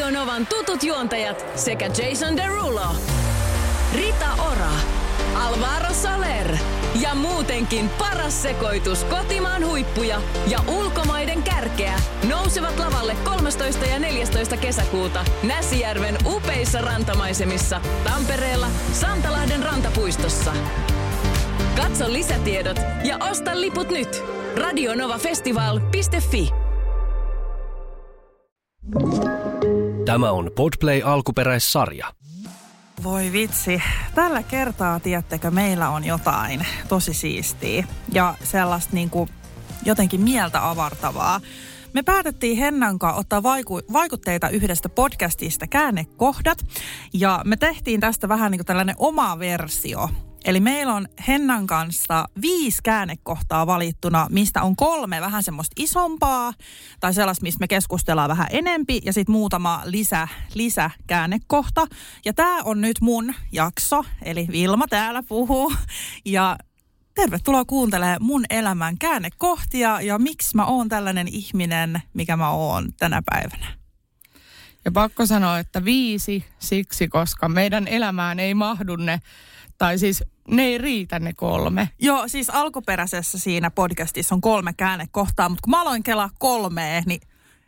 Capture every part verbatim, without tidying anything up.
Radio Novan tutut juontajat sekä Jason Derulo, Rita Ora, Alvaro Soler ja muutenkin paras sekoitus kotimaan huippuja ja ulkomaiden kärkeä nousevat lavalle kolmastoista ja neljästoista kesäkuuta Näsijärven upeissa rantamaisemissa Tampereella Santalahden rantapuistossa. Katso lisätiedot ja osta liput nyt. radionovafestival piste fi. Tämä on Podplay alkuperäissarja. Voi vitsi. Tällä kertaa, tiedättekö, meillä on jotain tosi siistiä ja sellaista niin kuin jotenkin mieltä avartavaa. Me päätettiin Hennan kanssa ottaa vaiku- vaikutteita yhdestä podcastista Käännekohdat ja me tehtiin tästä vähän niin kuin tällainen oma versio. Eli meillä on Hennan kanssa viisi käännekohtaa valittuna, mistä on kolme vähän semmoista isompaa tai sellaista, mistä me keskustellaan vähän enempi ja sitten muutama lisä, lisäkäännekohta. Ja tämä on nyt mun jakso, eli Vilma täällä puhuu ja tervetuloa kuuntelemaan mun elämän käännekohtia ja miksi mä oon tällainen ihminen, mikä mä oon tänä päivänä. Ja pakko sanoa, että viisi siksi, koska meidän elämään ei mahdu ne, tai siis ne ei riitä ne kolme. Joo, siis alkuperäisessä siinä podcastissa on kolme käännekohtaa, mutta kun mä aloin kelaa kolmeen, niin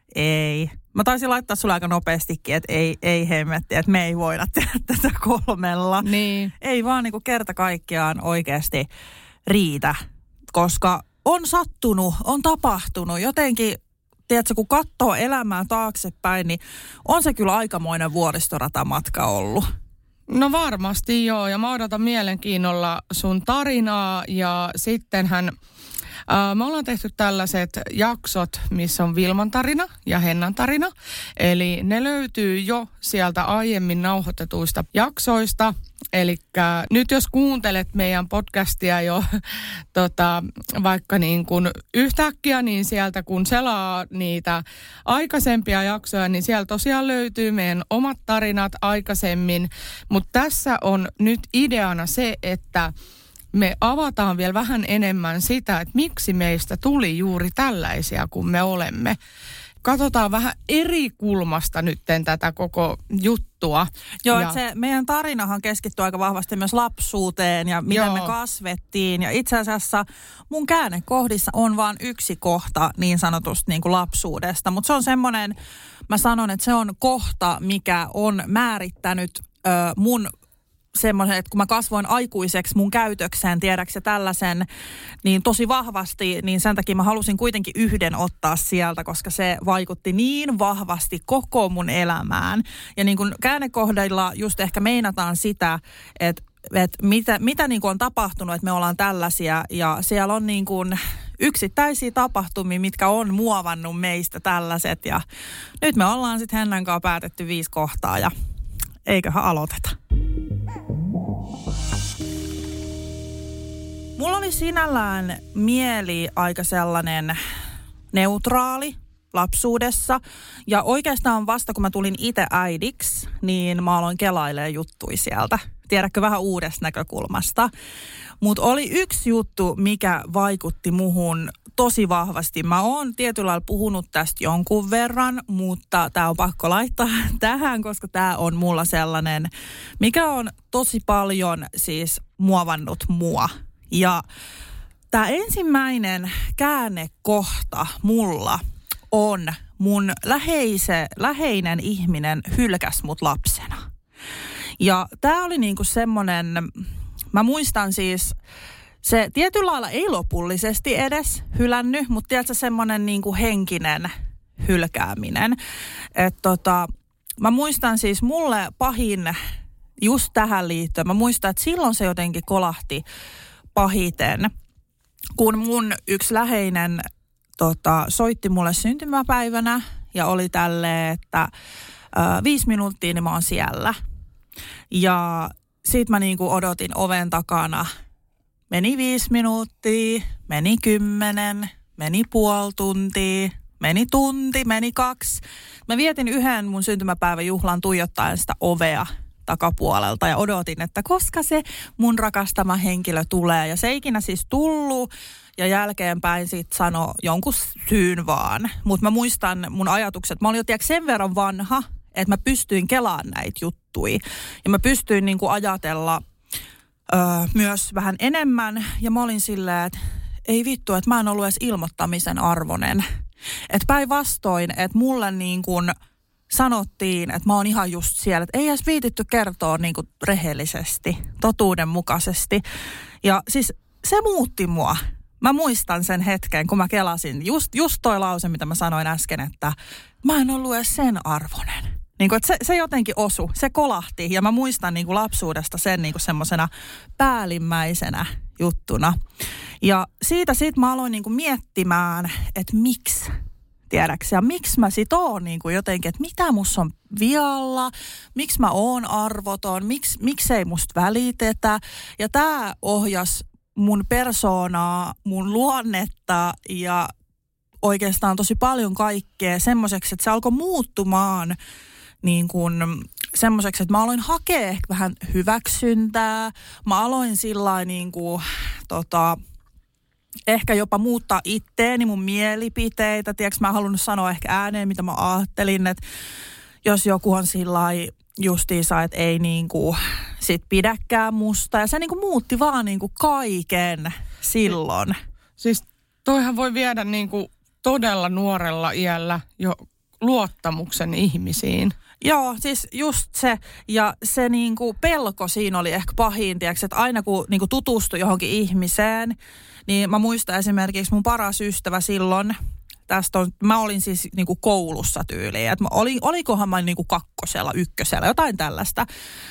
ei. Mä taisin laittaa sulle aika nopeastikin, että ei, ei hemmetti, että me ei voida tehdä tätä kolmella. Niin. Ei vaan niin kuin kerta kaikkiaan oikeasti riitä, koska on sattunut, on tapahtunut jotenkin. Tiedätkö, kun katsoo elämää taaksepäin, niin on se kyllä aikamoinen vuoristoratamatka ollut. No varmasti joo, ja mä odotan mielenkiinnolla sun tarinaa ja sittenhän ää, me ollaan tehty tällaiset jaksot, missä on Vilman tarina ja Hennan tarina. Eli ne löytyy jo sieltä aiemmin nauhoitetuista jaksoista. Eli nyt jos kuuntelet meidän podcastia jo tota, vaikka niin kuin yhtäkkiä, niin sieltä kun selaa niitä aikaisempia jaksoja, niin siellä tosiaan löytyy meidän omat tarinat aikaisemmin. Mutta tässä on nyt ideana se, että me avataan vielä vähän enemmän sitä, että miksi meistä tuli juuri tällaisia kuin me olemme. Katsotaan vähän eri kulmasta nytten tätä koko juttua. Joo, ja... että se meidän tarinahan keskittyy aika vahvasti myös lapsuuteen ja miten Joo. me kasvettiin. Ja itse asiassa mun käännekohdissa on vain yksi kohta niin sanotusti niin kuin lapsuudesta. Mutta se on semmoinen, mä sanon, että se on kohta, mikä on määrittänyt ö, mun semmoisen, että kun mä kasvoin aikuiseksi mun käytökseen, tiedäksä tällaisen, niin tosi vahvasti, niin sen takia mä halusin kuitenkin yhden ottaa sieltä, koska se vaikutti niin vahvasti koko mun elämään. Ja niin kuin käännekohdilla just ehkä meinataan sitä, että että mitä, mitä niin kuin on tapahtunut, että me ollaan tällaisia ja siellä on niin kuin yksittäisiä tapahtumia, mitkä on muovannut meistä tällaiset ja nyt me ollaan sitten Hennan kanssa päätetty viisi kohtaa ja eiköhän aloiteta. Mulla oli sinällään mieli aika sellainen neutraali lapsuudessa. Ja oikeastaan vasta kun mä tulin itse äidiksi, niin mä aloin kelailemaan juttuja sieltä. Tiedätkö, vähän uudesta näkökulmasta. Mutta oli yksi juttu, mikä vaikutti muhun tosi vahvasti. Mä oon tietyllä lailla puhunut tästä jonkun verran, mutta tää on pakko laittaa tähän, koska tää on mulla sellainen, mikä on tosi paljon siis muovannut mua. Ja tämä ensimmäinen käännekohta mulla on mun läheise, läheinen ihminen hylkäs mut lapsena. Ja tämä oli niinku semmoinen, mä muistan siis, se tietyllä lailla ei lopullisesti edes hylännyt, mutta tiedätkö semmoinen niinku henkinen hylkääminen. Että tota, mä muistan siis mulle pahin just tähän liittyen, mä muistan, että silloin se jotenkin kolahti pahiten, kun mun yksi läheinen tota, soitti mulle syntymäpäivänä ja oli tälleen, että ö, viisi minuuttia niin mä oon siellä. Ja sit mä niinku odotin oven takana. Meni viisi minuuttia, meni kymmenen, meni puoli tuntia, meni tunti, meni kaksi. Mä vietin yhden mun syntymäpäiväjuhlan tuijottaen sitä ovea takapuolelta ja odotin, että koska se mun rakastama henkilö tulee. Ja se ei ikinä siis tullut ja jälkeenpäin sit sanoi jonkun syyn vaan. Mutta mä muistan mun ajatukset. Mä olin jo tiedätkö sen verran vanha, että mä pystyin kelaamaan näitä juttuja. Ja mä pystyin niin kuin ajatella öö, myös vähän enemmän. Ja mä olin silleen, että ei vittu, että mä en ollut edes ilmoittamisen arvoinen. Että päinvastoin, että mulle niin kuin sanottiin, että mä oon ihan just siellä, että ei edes viititty kertoa niin kuin rehellisesti, totuudenmukaisesti. Ja siis se muutti mua. Mä muistan sen hetken, kun mä kelasin just, just toi lause, mitä mä sanoin äsken, että mä en ollut edes sen arvoinen. Niin kuin, että se, se jotenkin osui, se kolahti ja mä muistan niin kuin lapsuudesta sen niin kuin semmosena päällimmäisenä juttuna. Ja siitä sit mä aloin niin kuin miettimään, että miksi, tiedäksä, ja miksi mä sit oon niin kuin jotenkin, että mitä musta on vialla, miksi mä oon arvoton, miksi, miksei musta välitetä. Ja tää ohjas mun persoonaa, mun luonnetta ja oikeastaan tosi paljon kaikkea semmoiseksi, että se alkoi muuttumaan niin kuin semmoiseksi, että mä aloin hakea ehkä vähän hyväksyntää. Mä aloin sillain niin kuin tota, ehkä jopa muuttaa itteeni, mun mielipiteitä. Tiedätkö, mä en halunnut sanoa ehkä ääneen, mitä mä ajattelin, että jos joku on sillain justiinsa, että ei niinku sit pidäkään musta. Ja se niinku muutti vaan niinku kaiken silloin. Siis toihan voi viedä niinku todella nuorella iällä jo luottamuksen ihmisiin. Joo, siis just se. Ja se niinku pelko siinä oli ehkä pahin, tiiäks, että aina kun niinku tutustui johonkin ihmiseen, niin mä muistan esimerkiksi mun paras ystävä silloin, tästä on, mä olin siis niinku koulussa tyyliin, että olin, olikohan mä niinku kakkosella, ykkösellä, jotain tällaista.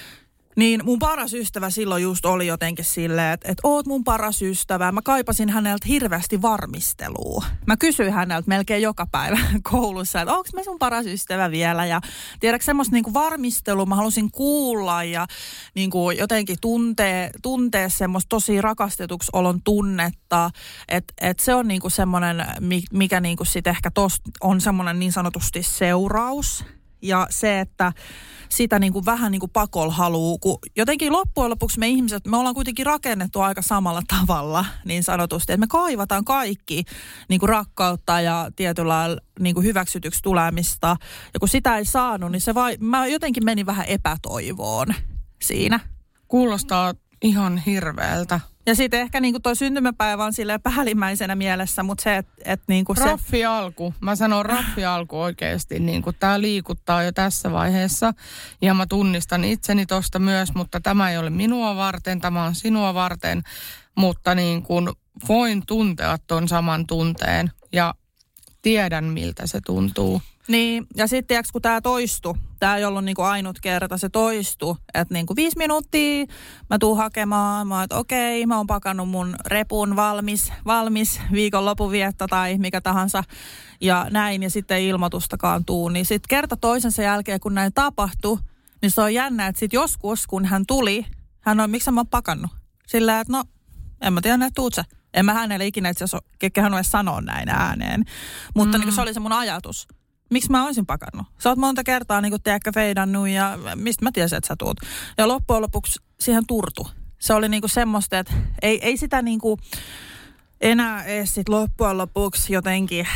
Niin mun paras ystävä silloin just oli jotenkin silleen, että, että oot mun paras ystävä. Mä kaipasin häneltä hirveästi varmistelua. Mä kysyin häneltä melkein joka päivä koulussa, että onko mä sun paras ystävä vielä. Ja tiedätkö semmoista niinku varmistelua mä halusin kuulla ja niinku jotenkin tuntee, tuntee semmoista tosi rakastetuksi olon tunnetta. Että et se on niinku semmoinen, mikä niinku sit ehkä tosta on semmoinen niin sanotusti seuraus. Ja se, että sitä niin kuin vähän niin kuin pakolla haluu, kun jotenkin loppujen lopuksi me ihmiset, me ollaan kuitenkin rakennettu aika samalla tavalla niin sanotusti, että me kaivataan kaikki niin kuin rakkautta ja tietyllä niin kuin hyväksytyksi tulemista. Ja kun sitä ei saanut, niin se vai, mä jotenkin menin vähän epätoivoon siinä. Kuulostaa ihan hirveältä. Ja sitten ehkä niinku toi syntymäpäivä on silleen päällimmäisenä mielessä, mutta se, että et niinku se... Raffi alku. Mä sanon raffi alku oikeasti. Niinku tää liikuttaa jo tässä vaiheessa. Ja mä tunnistan itseni tosta myös, mutta tämä ei ole minua varten, tämä on sinua varten. Mutta niin kuin voin tuntea ton saman tunteen ja tiedän miltä se tuntuu. Niin, ja sitten kun tämä toistui, tämä ei ollut niinku ainut kerta, se toistui, että niinku viisi minuuttia mä tuun hakemaan, mä oon, että okei, mä oon pakannut mun repun valmis, valmis viikonlopuvietto tai mikä tahansa ja näin, ja sitten ei ilmoitustakaan tuu. Niin sitten kerta toisensa jälkeen, kun näin tapahtui, niin se on jännä, että sitten joskus, kun hän tuli, hän on, miksi mä oon pakannut? Sillä, että no, en mä tiedä, että tuut sä. En mä hänelle ikinä itse asiassa kekään edes sanoa näin ääneen, mutta mm. niin se oli se mun ajatus. Miksi mä olisin pakannut? Sä oot monta kertaa niin kuin tiedäkö feidannut ja mistä mä tiesin, että sä tuut. Ja loppujen lopuksi siihen turtu. Se oli niin kuin semmoista, että ei, ei sitä niin kuin enää edes sit loppujen lopuksi jotenkin...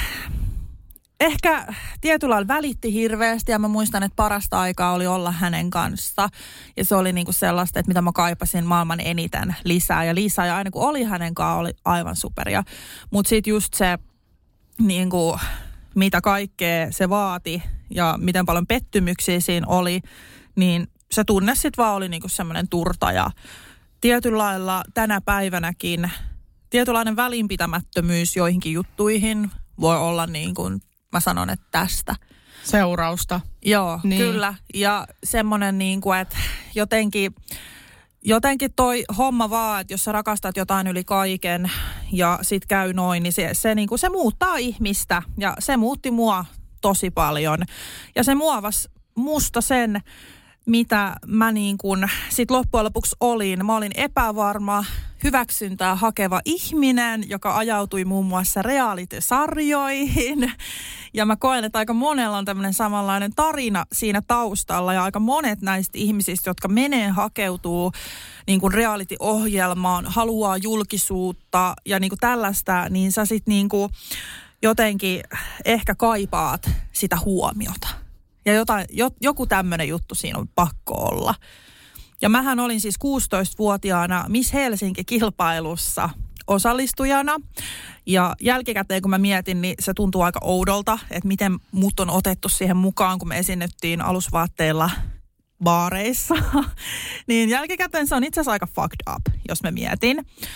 Ehkä tietyllä lailla välitti hirveästi ja mä muistan, että parasta aikaa oli olla hänen kanssa. Ja se oli niinku sellaista, että mitä mä kaipasin maailman eniten lisää ja lisää. Ja aina kun oli hänen kanssaan, oli aivan superia. Mutta sitten just se, niinku, mitä kaikkea se vaati ja miten paljon pettymyksiä siinä oli, niin se tunne sitten vaan oli niinku semmoinen turta. Ja tietyllä lailla tänä päivänäkin tietynlainen välinpitämättömyys joihinkin juttuihin voi olla niin kuin... Mä sanon, että tästä. Seurausta. Joo, niin. Kyllä. Ja semmoinen niin kuin, että jotenkin, jotenkin toi homma vaan, että jos sä rakastat jotain yli kaiken ja sit käy noin, niin se, se, niin kuin, se muuttaa ihmistä. Ja se muutti mua tosi paljon. Ja se muovasi musta sen, mitä mä niin kuin sit loppujen lopuksi olin. Mä olin epävarma, hyväksyntää hakeva ihminen, joka ajautui muun muassa reality-sarjoihin. Ja mä koen, että aika monella on tämmöinen samanlainen tarina siinä taustalla. Ja aika monet näistä ihmisistä, jotka menee, hakeutuu niin kuin reality-ohjelmaan, haluaa julkisuutta ja niin kuin tällaista, niin sä sit niin kuin jotenkin ehkä kaipaat sitä huomiota. Ja jotain, jo, joku tämmöinen juttu siinä on pakko olla. Ja mähän olin siis kuusitoistavuotiaana Miss Helsinki-kilpailussa osallistujana. Ja jälkikäteen kun mä mietin, niin se tuntuu aika oudolta, että miten mut on otettu siihen mukaan, kun me esiinnyttiin alusvaatteilla baareissa. Niin jälkikäteen se on itse asiassa aika fucked up, jos mä mietin.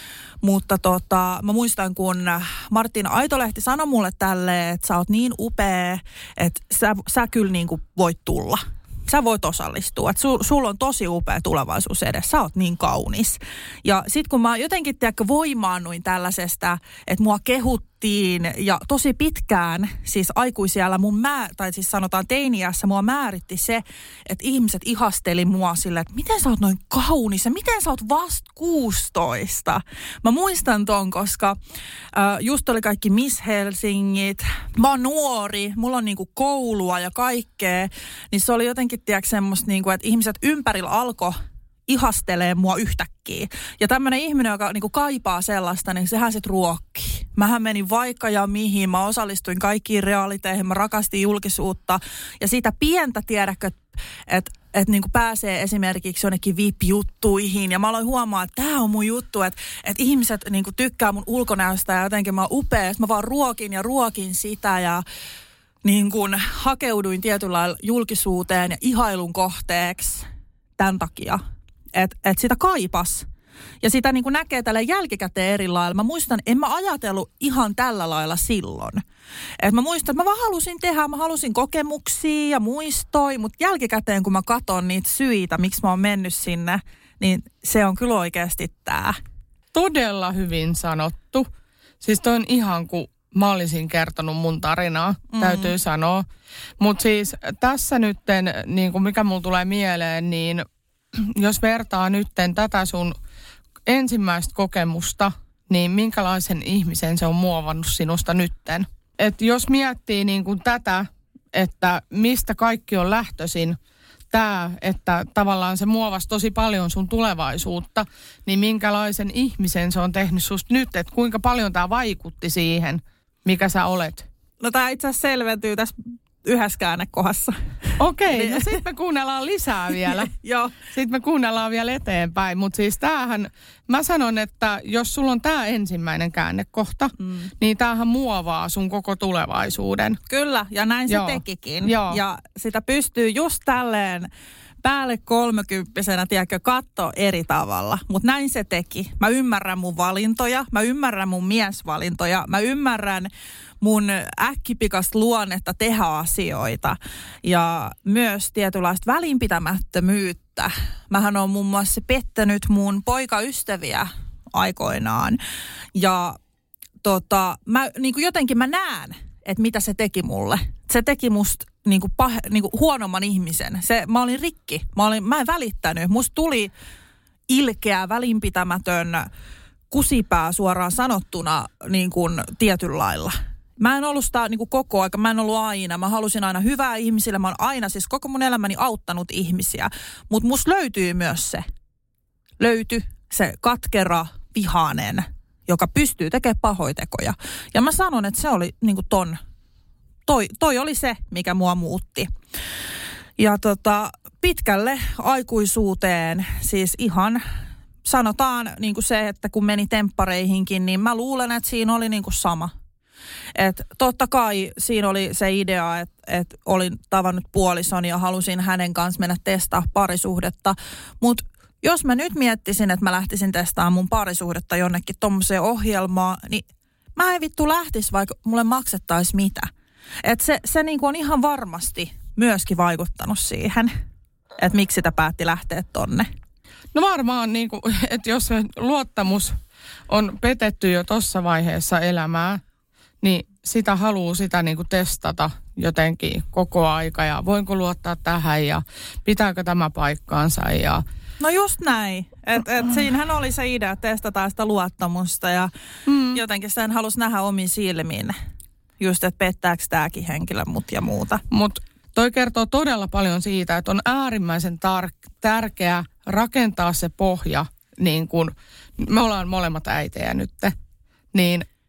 Mutta tota, mä muistan, kun Martin Aitolehti sanoi mulle tälleen, että sä oot niin upea, että sä, sä kyllä niin kuin voit tulla. Sä voit osallistua, että sul, sulla on tosi upea tulevaisuus edessä, sä oot niin kaunis. Ja sit kun mä jotenkin tiedätkö, voimaannuin tällaisesta, että mua kehuttiin ja tosi pitkään, siis aikuisiällä mun mä, tai siis sanotaan teiniässä, mua määritti se, että ihmiset ihasteli mua silleen, että miten sä oot noin kaunis ja miten sä oot vasta kuusitoista. Mä muistan ton, koska äh, just oli kaikki Miss Helsingit, mä oon nuori, mulla on niinku koulua ja kaikkea, niin se oli jotenkin tiedätkö semmoista niinku, että ihmiset ympärillä alkoi ihastelee mua yhtäkkiä. Ja tämmöinen ihminen, joka niinku kaipaa sellaista, niin sehän sit ruokkii. Mähän menin vaikka ja mihin, mä osallistuin kaikkiin realiteihin, mä rakastin julkisuutta. Ja siitä pientä tiedäkö, että et, et niinku pääsee esimerkiksi jonnekin V I P-juttuihin. Ja mä aloin huomaa, että tää on mun juttu, että et ihmiset niinku tykkää mun ulkonäöstä ja jotenkin mä oon upea. Mä vaan ruokin ja ruokin sitä ja niin kun hakeuduin tietyllä lailla julkisuuteen ja ihailun kohteeksi tämän takia. Että et sitä kaipas. Ja sitä niin kuin näkee tällä jälkikäteen eri lailla. Mä muistan, en mä ajatellut ihan tällä lailla silloin. Että mä muistan, että mä vaan halusin tehdä, mä halusin kokemuksia ja muistoi, mutta jälkikäteen kun mä katson niitä syitä, miksi mä oon mennyt sinne, niin se on kyllä oikeasti tää. Todella hyvin sanottu. Siis toi on ihan kuin mä olisin kertonut mun tarinaa, mm-hmm. täytyy sanoa. Mutta siis tässä nytten, niin kuin mikä mulla tulee mieleen, niin jos vertaa nytten tätä sun ensimmäistä kokemusta, niin minkälaisen ihmisen se on muovannut sinusta nytten? Et jos miettii niin kuin tätä, että mistä kaikki on lähtöisin, tämä, että tavallaan se muovasi tosi paljon sun tulevaisuutta, niin minkälaisen ihmisen se on tehnyt susta nyt, että kuinka paljon tämä vaikutti siihen, mikä sä olet? No tämä itse asiassa selventyy tässä yhdessä käännekohdassa. Okei, no sitten me kuunnellaan lisää vielä. Joo. Sitten me kuunnellaan vielä eteenpäin. Mutta siis tämähän, mä sanon, että jos sulla on tämä ensimmäinen käännekohta, mm. niin tämähän muovaa sun koko tulevaisuuden. Kyllä, ja näin se Joo. tekikin. Joo. Ja sitä pystyy just tälleen päälle kolmekymppisenä, tiedätkö, katsoa eri tavalla. Mutta näin se teki. Mä ymmärrän mun valintoja, mä ymmärrän mun miesvalintoja, mä ymmärrän mun äkkipikasta luonnetta tehdä asioita ja myös tietynlaista välinpitämättömyyttä. Mähän on muun muassa pettänyt mun poikaystäviä aikoinaan ja tota, mä, niin kuin jotenkin mä näen, että mitä se teki mulle. Se teki musta niin kuin pah, niin kuin huonomman ihmisen. Se, mä olin rikki, mä, olin, mä en välittänyt. Musta tuli ilkeä, välinpitämätön kusipää suoraan sanottuna niin kuin tietyllä lailla. Mä en ollut sitä niin kuin koko aika, mä en ollut aina. Mä halusin aina hyvää ihmisille. Mä oon aina siis koko mun elämäni auttanut ihmisiä. Mutta musta löytyy myös se. Löytyi se katkera, vihainen, joka pystyy tekemään pahoitekoja. Ja mä sanon, että se oli niin kuin ton. Toi, toi oli se, mikä mua muutti. Ja tota, pitkälle aikuisuuteen, siis ihan sanotaan niin kuin se, että kun meni temppareihinkin, niin mä luulen, että siinä oli niin kuin sama. Et totta kai siinä oli se idea, että et olin tavannut puolison ja halusin hänen kanssa mennä testaa parisuhdetta. Mutta jos mä nyt miettisin, että mä lähtisin testaamaan mun parisuhdetta jonnekin tommoseen ohjelmaan, niin mä en vittu lähtisi, vaikka mulle maksettaisi mitä. Että se, se niinku on ihan varmasti myöskin vaikuttanut siihen, että miksi sitä päätti lähteä tonne. No varmaan, niinku, että jos se luottamus on petetty jo tuossa vaiheessa elämää, niin sitä haluaa sitä niinku testata jotenkin koko aika ja voinko luottaa tähän ja pitääkö tämä paikkaansa ja... No just näin. Että et siinähän oli se idea, että testataan sitä luottamusta ja mm. jotenkin sen halusi nähdä omin silmin. Just, että pettääkö tämäkin henkilö mut ja muuta. Mutta toi kertoo todella paljon siitä, että on äärimmäisen tar- tärkeää rakentaa se pohja, niin kun me ollaan molemmat äitejä nyt, niin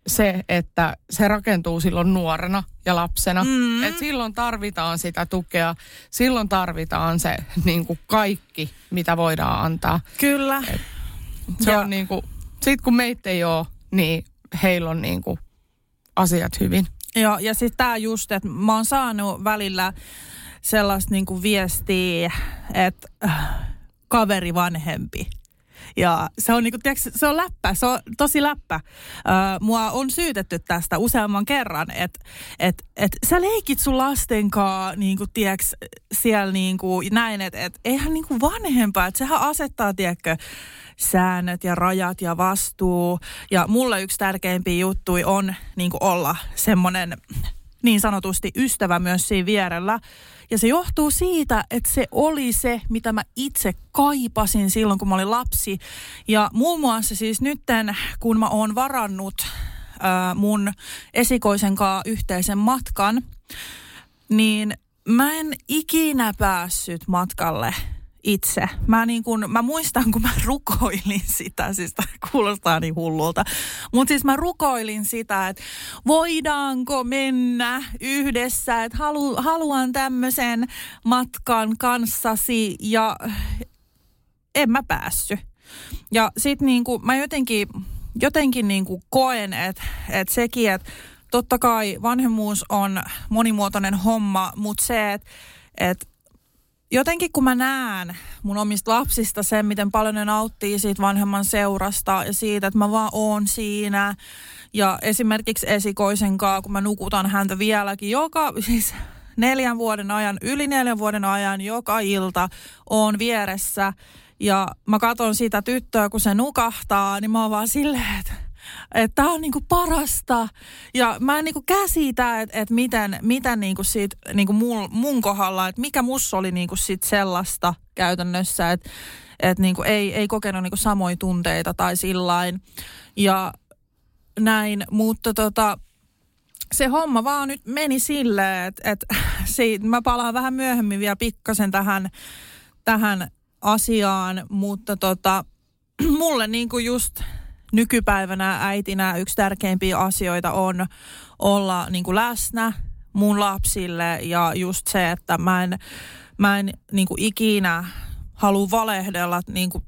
se, että se rakentuu silloin nuorena ja lapsena. Mm. Et silloin tarvitaan sitä tukea, silloin tarvitaan se niin kuin kaikki, mitä voidaan antaa. Kyllä. Et se ja. on niin kuin, sit kun meitä ei ole, niin heillä on niin kuin asiat hyvin. Joo, ja sitten tämä just, että mä oon saanut välillä sellaista niinku viestiä, että äh, kaveri vanhempi. Ja se on, niinku, tiiäks, se on läppä, se on tosi läppä. Äh, mua on syytetty tästä useamman kerran, että et, et sä leikit sun lastenkaan niinku, tiiäks, siellä niinku, näin, että et, eihän niinku vanhempaa, että sehän asettaa, tiedätkö, säännöt ja rajat ja vastuu. Ja mulle yksi tärkeimpiä juttuja on niinku, olla semmoinen niin sanotusti ystävä myös siinä vierellä. Ja se johtuu siitä, että se oli se, mitä mä itse kaipasin silloin, kun mä olin lapsi. Ja muun muassa siis nytten, kun mä oon varannut ää, mun esikoisen kanssa yhteisen matkan, niin mä en ikinä päässyt matkalle itse. Mä, niin kun, mä muistan, kun mä rukoilin sitä, siis kuulostaa niin hullulta, mutta siis mä rukoilin sitä, että voidaanko mennä yhdessä, että halu, haluan tämmöisen matkan kanssasi ja en mä päässyt. Ja sit niinku mä jotenkin, jotenkin niinku koen, että et sekin, että totta kai vanhemmuus on monimuotoinen homma, mutta se, että et jotenkin kun mä näen mun omista lapsista sen, miten paljon ne nauttii siitä vanhemman seurasta ja siitä, että mä vaan oon siinä. Ja esimerkiksi esikoisen kanssa, kun mä nukutan häntä vieläkin joka, siis neljän vuoden ajan, yli neljän vuoden ajan, joka ilta oon vieressä. Ja mä katson sitä tyttöä, kun se nukahtaa, niin mä oon vaan silleen, että että tää on niinku parasta. Ja mä en niinku käsitä, että et miten, miten niinku siitä niinku mun, mun kohdalla, että mikä musta oli niinku sit sellaista käytännössä, että et niinku ei, ei kokenut niinku samoja tunteita tai sillain. Ja näin, mutta tota, se homma vaan nyt meni silleen, että et, mä palaan vähän myöhemmin vielä pikkasen tähän, tähän asiaan, mutta tota, mulle niinku just nykypäivänä äitinä yksi tärkeimpiä asioita on olla niin kuin läsnä mun lapsille ja just se, että mä en, mä en niin kuin ikinä halua valehdella, niin kuin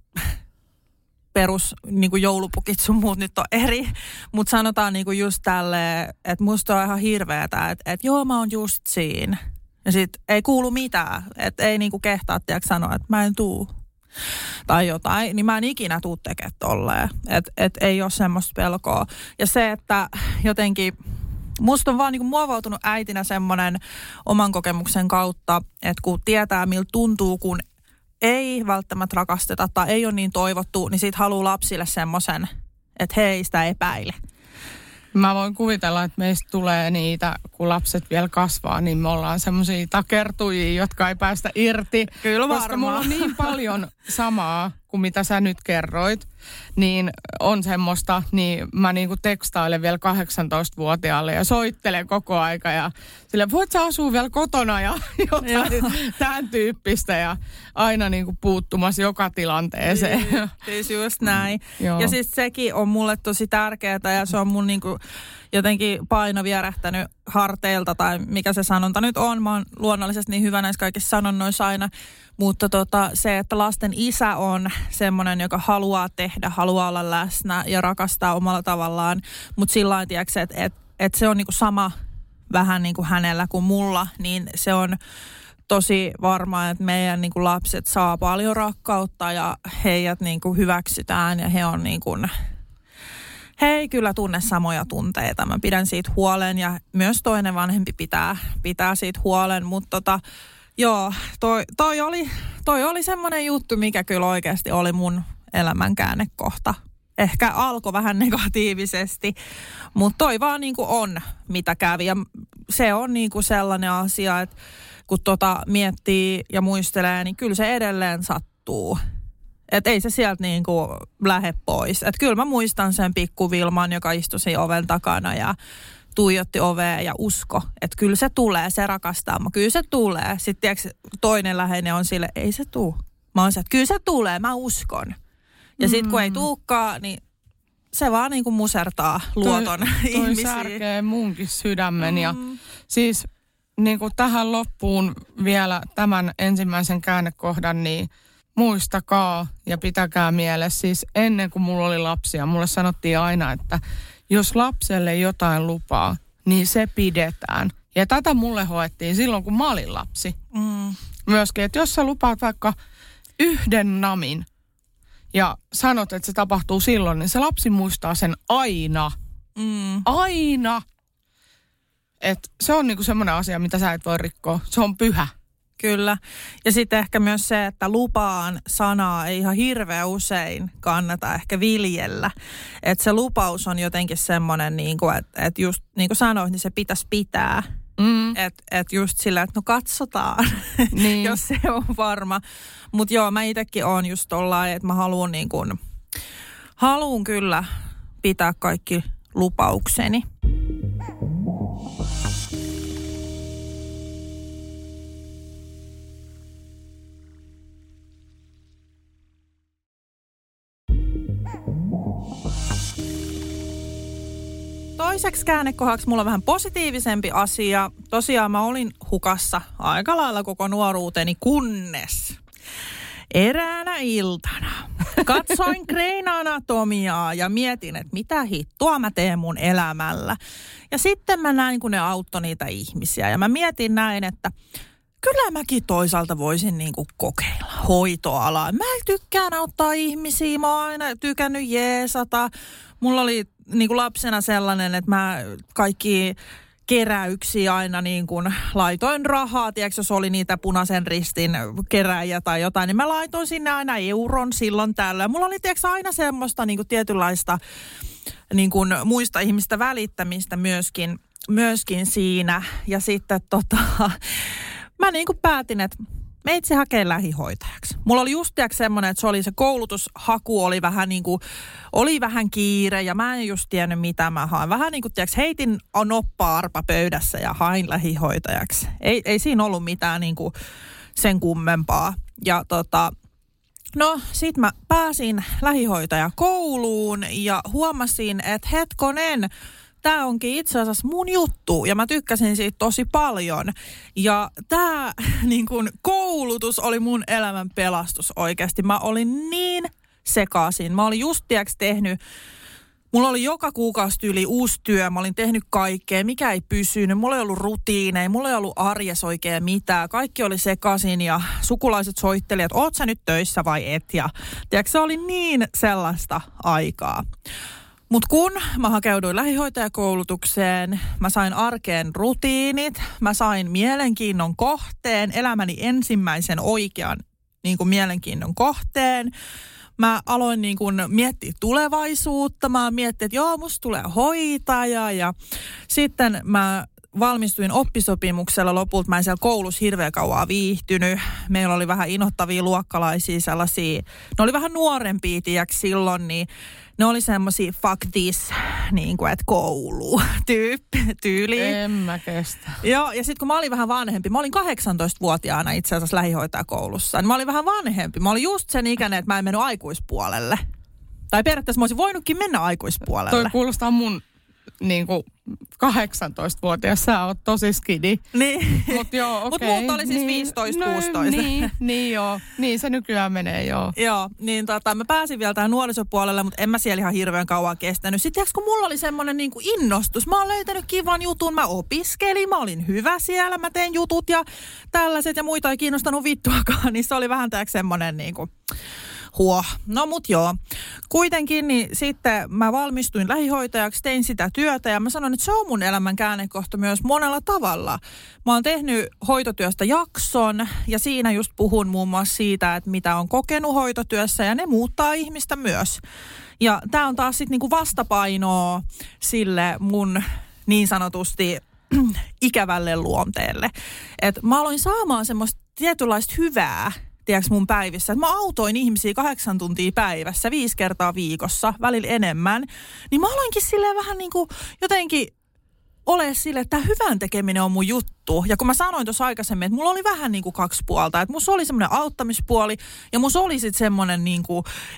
perus niin kuin joulupukit sun muut nyt on eri, mutta sanotaan niin kuin just tälleen, että musta on ihan hirveetä, että, että joo mä oon just siinä ja sit ei kuulu mitään, että ei niin kuin kehtaa tiedätkö sanoa, että mä en tuu tai jotain, niin mä en ikinä tuu tekemään tolleen. Että et ei ole semmoista pelkoa. Ja se, että jotenkin musta on vaan niinku muovautunut äitinä semmoinen oman kokemuksen kautta, että kun tietää miltä tuntuu, kun ei välttämättä rakasteta tai ei ole niin toivottu, niin sit haluaa lapsille semmoisen, että hei, sitä epäile. Mä voin kuvitella, että meistä tulee niitä, kun lapset vielä kasvaa, niin me ollaan semmoisia takertujia, jotka ei päästä irti. Kyllä varmaan. Koska mulla on niin paljon samaa kuin mitä sä nyt kerroit, niin on semmoista, niin mä niinku tekstailen vielä kahdeksantoistavuotiaalle ja soittelen koko aika ja sille voit sä asua vielä kotona ja jotain tämän tyyppistä ja aina niinku puuttumassa joka tilanteeseen. Siis just näin. Mm, ja siis sekin on mulle tosi tärkeää ja se on mun niinku jotenkin paino vierähtänyt harteilta tai mikä se sanonta nyt on. Mä oon luonnollisesti niin hyvä näissä kaikissa sanonnoissa aina. Mutta tota, se, että lasten isä on semmoinen, joka haluaa tehdä, haluaa olla läsnä ja rakastaa omalla tavallaan. Mutta sillä lailla, tiedätkö, että et, et se on niinku sama vähän niinku hänellä kuin mulla, niin se on tosi varma, että meidän niinku lapset saa paljon rakkautta ja heidät niinku hyväksytään ja he on niinku... He ei kyllä tunne samoja tunteita. Mä pidän siitä huolen ja myös toinen vanhempi pitää, pitää siitä huolen. Mutta tota, joo, toi, toi, oli, toi oli semmoinen juttu, mikä kyllä oikeasti oli mun elämän käännekohta. Ehkä alkoi vähän negatiivisesti, mutta toi vaan niin kuin on, mitä kävi. Ja se on niin kuin sellainen asia, että kun tota miettii ja muistelee, niin kyllä se edelleen sattuu. Että ei se sieltä niinku lähde pois. Että kyllä mä muistan sen pikku Vilman, joka istui siinä oven takana ja tuijotti ovea ja usko. Että kyllä se tulee, se rakastaa. Mä kyllä se tulee. Sitten tiiäks, toinen läheinen on sille, ei se tuu. Mä oon se, että kyllä se tulee, mä uskon. Ja sitten kun ei tuukaan, niin se vaan niin kuin musertaa luoton toi, ihmisiin. Toi särkee munkin sydämen. Mm. Ja siis niin kuin tähän loppuun vielä tämän ensimmäisen käännekohdan, niin muistakaa ja pitäkää mielessä. Siis ennen kuin mulla oli lapsia, mulle sanottiin aina, että jos lapselle jotain lupaa, niin se pidetään. Ja tätä mulle hoettiin silloin, kun mä olin lapsi. Mm. Myöskin, että jos sä lupaat vaikka yhden namin ja sanot, että se tapahtuu silloin, niin se lapsi muistaa sen aina. Mm. Aina. Että se on niinku semmoinen asia, mitä sä et voi rikkoa. Se on pyhä. Kyllä. Ja sitten ehkä myös se, että lupaan sanaa ei ihan hirveän usein kannata ehkä viljellä. Että se lupaus on jotenkin semmoinen, niinku, että et just niin kuin sanoit, niin se pitäisi pitää. Mm. Että et just sillä, että no katsotaan, niin. jos se on varma. Mutta joo, mä itsekin oon just tollain, että mä haluun niin kuin, haluun kyllä pitää kaikki lupaukseni. Toiseksi käännekohdaksi mulla on vähän positiivisempi asia. Tosiaan mä olin hukassa aika lailla koko nuoruuteni, kunnes eräänä iltana katsoin Grey's Anatomiaa ja mietin, että mitä hittoa mä teen mun elämällä. Ja sitten mä näin, kun ne auttoi niitä ihmisiä. Ja mä mietin näin, että kyllä mäkin toisaalta voisin niinku kokeilla hoitoalaa. Mä tykkään auttaa ihmisiä, mä oon aina tykännyt jeesata. Mulla oli niinku lapsena sellainen, että mä kaikki keräyksiä aina niin kuin laitoin rahaa. Tiedätkö, jos oli niitä Punaisen Ristin keräjiä tai jotain, niin mä laitoin sinne aina euron silloin tällöin. Mulla oli tiedätkö, aina semmoista niin kuin tietynlaista niin kuin muista ihmistä välittämistä myöskin, myöskin siinä. Ja sitten tota, mä niin kuin päätin, että mä itse hakeen lähihoitajaksi. Mulla oli just tiedätkö semmoinen, että se oli se koulutushaku oli vähän niin kuin, oli vähän kiire ja mä en just tiennyt mitä mä haen. Vähän niin kuin tiedätkö, heitin noppaa arpa pöydässä ja hain lähihoitajaksi. Ei, ei siinä ollut mitään niin kuin sen kummempaa. Ja tota, no sit mä pääsin lähihoitajakouluun ja huomasin, että hetkonen, tämä onkin itse asiassa mun juttu ja mä tykkäsin siitä tosi paljon. Ja tämä niin kun, koulutus oli mun elämän pelastus oikeasti. Mä olin niin sekaisin. Mä olin just tiiäks tehnyt, mulla oli joka kuukausi tyyli uusi työ. Mä olin tehnyt kaikkea, mikä ei pysynyt. Mulla ei ollut rutiineja, mulla ei ollut arjessa oikein mitään. Kaikki oli sekaisin ja sukulaiset soitteli, että oot sä nyt töissä vai et. Ja tiiäks, se oli niin sellaista aikaa. Mutta kun mä hakeuduin lähihoitajakoulutukseen, mä sain arkeen rutiinit, mä sain mielenkiinnon kohteen, elämäni ensimmäisen oikean niin kuin mielenkiinnon kohteen. Mä aloin niin kuin miettiä tulevaisuutta, mä miettin, että joo, musta tulee hoitaja ja sitten mä valmistuin oppisopimuksella lopulta. Mä en siellä koulussa hirveän kauan viihtynyt. Meillä oli vähän inhottavia luokkalaisia sellaisia. Ne oli vähän nuorempia, tiiäks, silloin, niin ne oli semmosia fuck this, niin kuin, että koulu tyyppi, tyyli. En mä kestä. Joo, ja sitten kun mä olin vähän vanhempi, mä olin kahdeksantoistavuotiaana itse asiassa lähihoitajakoulussa. Niin mä olin vähän vanhempi. Mä olin just sen ikäinen, että mä en mennyt aikuispuolelle. Tai periaatteessa mä olisin voinutkin mennä aikuispuolelle. Toi kuulostaa mun niin kuin kahdeksantoistavuotias, sä oot tosi skidi. Niin. Mut joo, okei. Okay. Mut muut oli siis niin, viisitoista kuusitoista. No, niin, niin joo. Niin se nykyään menee, joo. Joo, niin tota, mä pääsin vielä tähän nuorisopuolelle, mutta en mä siellä ihan hirveän kauan kestänyt. Sitten tiiäks, kun mulla oli semmoinen niin kuin innostus, mä oon löytänyt kivan jutun, mä opiskelin, mä olin hyvä siellä, mä tein jutut ja tällaiset ja muita ei kiinnostanut vittuakaan, niin se oli vähän tiiäks semmoinen niin kuin huo. No mut joo. Kuitenkin niin sitten mä valmistuin lähihoitajaksi, tein sitä työtä ja mä sanoin, että se on mun elämän käännekohta myös monella tavalla. Mä oon tehnyt hoitotyöstä jakson ja siinä just puhun muun muassa siitä, että mitä on kokenut hoitotyössä ja ne muuttaa ihmistä myös. Ja tää on taas sitten niinku vastapainoa sille mun niin sanotusti ikävälle luonteelle. Että mä aloin saamaan semmoista tietynlaista hyvää tiedätkö, mun päivissä. Että mä autoin ihmisiä kahdeksan tuntia päivässä, viisi kertaa viikossa, välillä enemmän. Niin mä aloinkin silleen vähän niin kuin jotenkin ole silleen, että tämä hyvän tekeminen on mun juttu. Ja kun mä sanoin tuossa aikaisemmin, että mulla oli vähän niin kuin kaksi puolta. Että musta oli semmoinen auttamispuoli ja musta oli sitten semmoinen niin kuin, että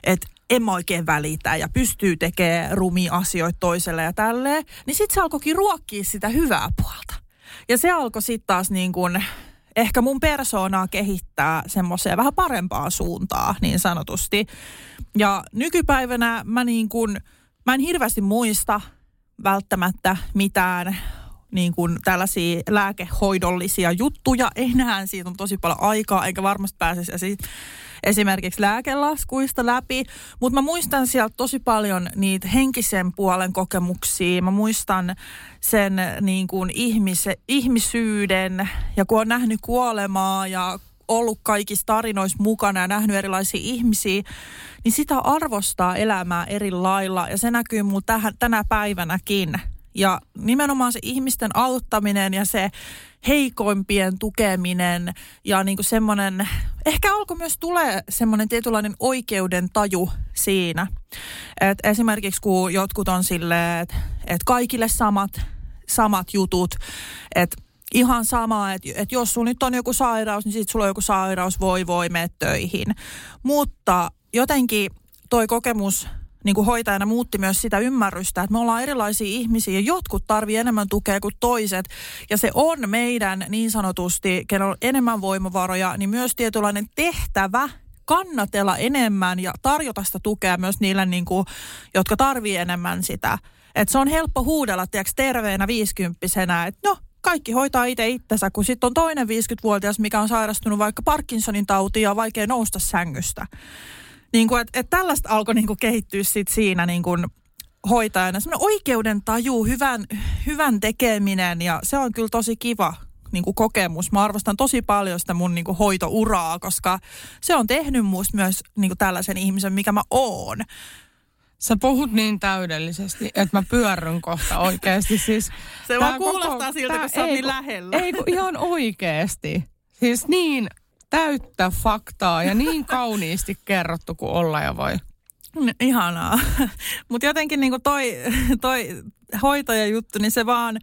en mä oikein välitä ja pystyy tekemään rumia asioita toiselle ja tälleen, niin sitten se alkoikin ruokkia sitä hyvää puolta. Ja se alkoi sitten taas niin kuin ehkä mun persoonaa kehittää semmoiseen vähän parempaan suuntaan niin sanotusti. Ja nykypäivänä mä niin kuin, mä en hirveästi muista välttämättä mitään niin kuin tällaisia lääkehoidollisia juttuja enää. Siitä on tosi paljon aikaa, eikä varmasti pääsisi esi- esimerkiksi lääkelaskuista läpi. Mutta mä muistan sieltä tosi paljon niitä henkisen puolen kokemuksia. Mä muistan sen niin kuin ihmis- ihmisyyden ja kun on nähnyt kuolemaa ja ollut kaikissa tarinoissa mukana ja nähnyt erilaisia ihmisiä, niin sitä arvostaa elämää eri lailla ja se näkyy mulla tähän, tänä päivänäkin. Ja nimenomaan se ihmisten auttaminen ja se heikoimpien tukeminen ja niin kuin semmoinen, ehkä alkoi myös tulee semmoinen tietynlainen oikeuden taju siinä. Et esimerkiksi kun jotkut on silleen, että et kaikille samat, samat jutut, että ihan sama, että et jos sulla nyt on joku sairaus, niin sitten sulla on joku sairaus, voi voi, mene töihin. Mutta jotenkin toi kokemus niin kuin hoitajana muutti myös sitä ymmärrystä, että me ollaan erilaisia ihmisiä ja jotkut tarvii enemmän tukea kuin toiset. Ja se on meidän niin sanotusti, kenellä on enemmän voimavaroja, niin myös tietynlainen tehtävä kannatella enemmän ja tarjota sitä tukea myös niille, niin kuin, jotka tarvii enemmän sitä. Että se on helppo huudella, tiedätkö, terveenä viisikymppisenä, että no, kaikki hoitaa itse itsensä, kun sitten on toinen viisikymmentävuotias, mikä on sairastunut vaikka Parkinsonin tautiin ja on vaikea nousta sängystä. Niin kuin, että et tällaista alkoi niin kuin kehittyä sit siinä niin kuin hoitajana. Semmoinen oikeuden taju, hyvän, hyvän tekeminen ja se on kyllä tosi kiva niin kuin kokemus. Mä arvostan tosi paljon sitä mun niin kuin hoitouraa, koska se on tehnyt musta myös niin kuin tällaisen ihmisen, mikä mä oon. Sä puhut niin täydellisesti, että mä pyörryn kohta oikeasti. Siis, se vaan kuulostaa koko, siltä, kun sä oot niin lähellä. Ei kun ihan oikeasti. Siis niin täyttä faktaa ja niin kauniisti kerrottu kuin olla ja voi. Ihanaa. Mutta jotenkin niinku toi, toi hoitajajuttu, niin se vaan,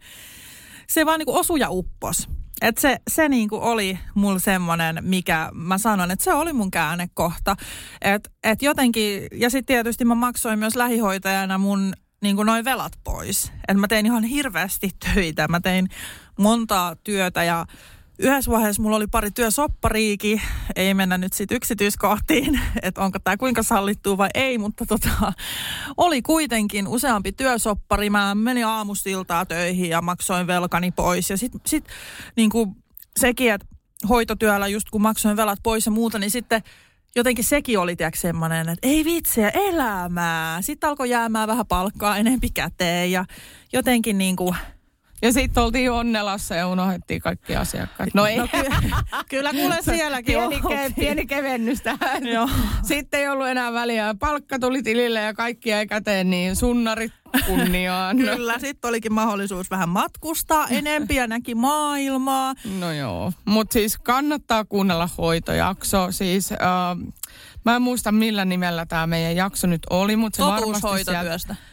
se vaan niinku osui ja uppos. Että se, se niinku oli mulla semmoinen, mikä mä sanon, että se oli mun käännekohta. Että et jotenkin, ja sitten tietysti mä maksoin myös lähihoitajana mun niinku noin velat pois. Että mä tein ihan hirveästi töitä. Mä tein montaa työtä ja yhdessä vaiheessa mulla oli pari työsoppariikin, ei mennä nyt sitten yksityiskohtiin, että onko tämä kuinka sallittua vai ei, mutta tota, oli kuitenkin useampi työsoppari. Mä menin aamustiltaa töihin ja maksoin velkani pois. Ja sitten sit, niin kuin sekin, että hoitotyöllä just kun maksoin velat pois ja muuta, niin sitten jotenkin sekin oli tiedätkö semmoinen, että ei vitsiä, elämää. Sitten alkoi jäämään vähän palkkaa enempi käteen ja jotenkin niin kuin ja sitten oltiin Onnelassa ja unohdettiin kaikki asiakkaat. No ei. No, kyllä, kyllä kuule sielläkin pieni, ke, pieni kevennys tähän. Sitten ei ollut enää väliä. Palkka tuli tilille ja kaikki jäi käteen, niin sunnarit kunniaan. Kyllä, sitten olikin mahdollisuus vähän matkustaa enempi ja näki maailmaa. No joo, mutta siis kannattaa kuunnella hoitojakso. Siis äh, mä en muista millä nimellä tämä meidän jakso nyt oli, mutta se Totuushoitotyöstä. Sieltä,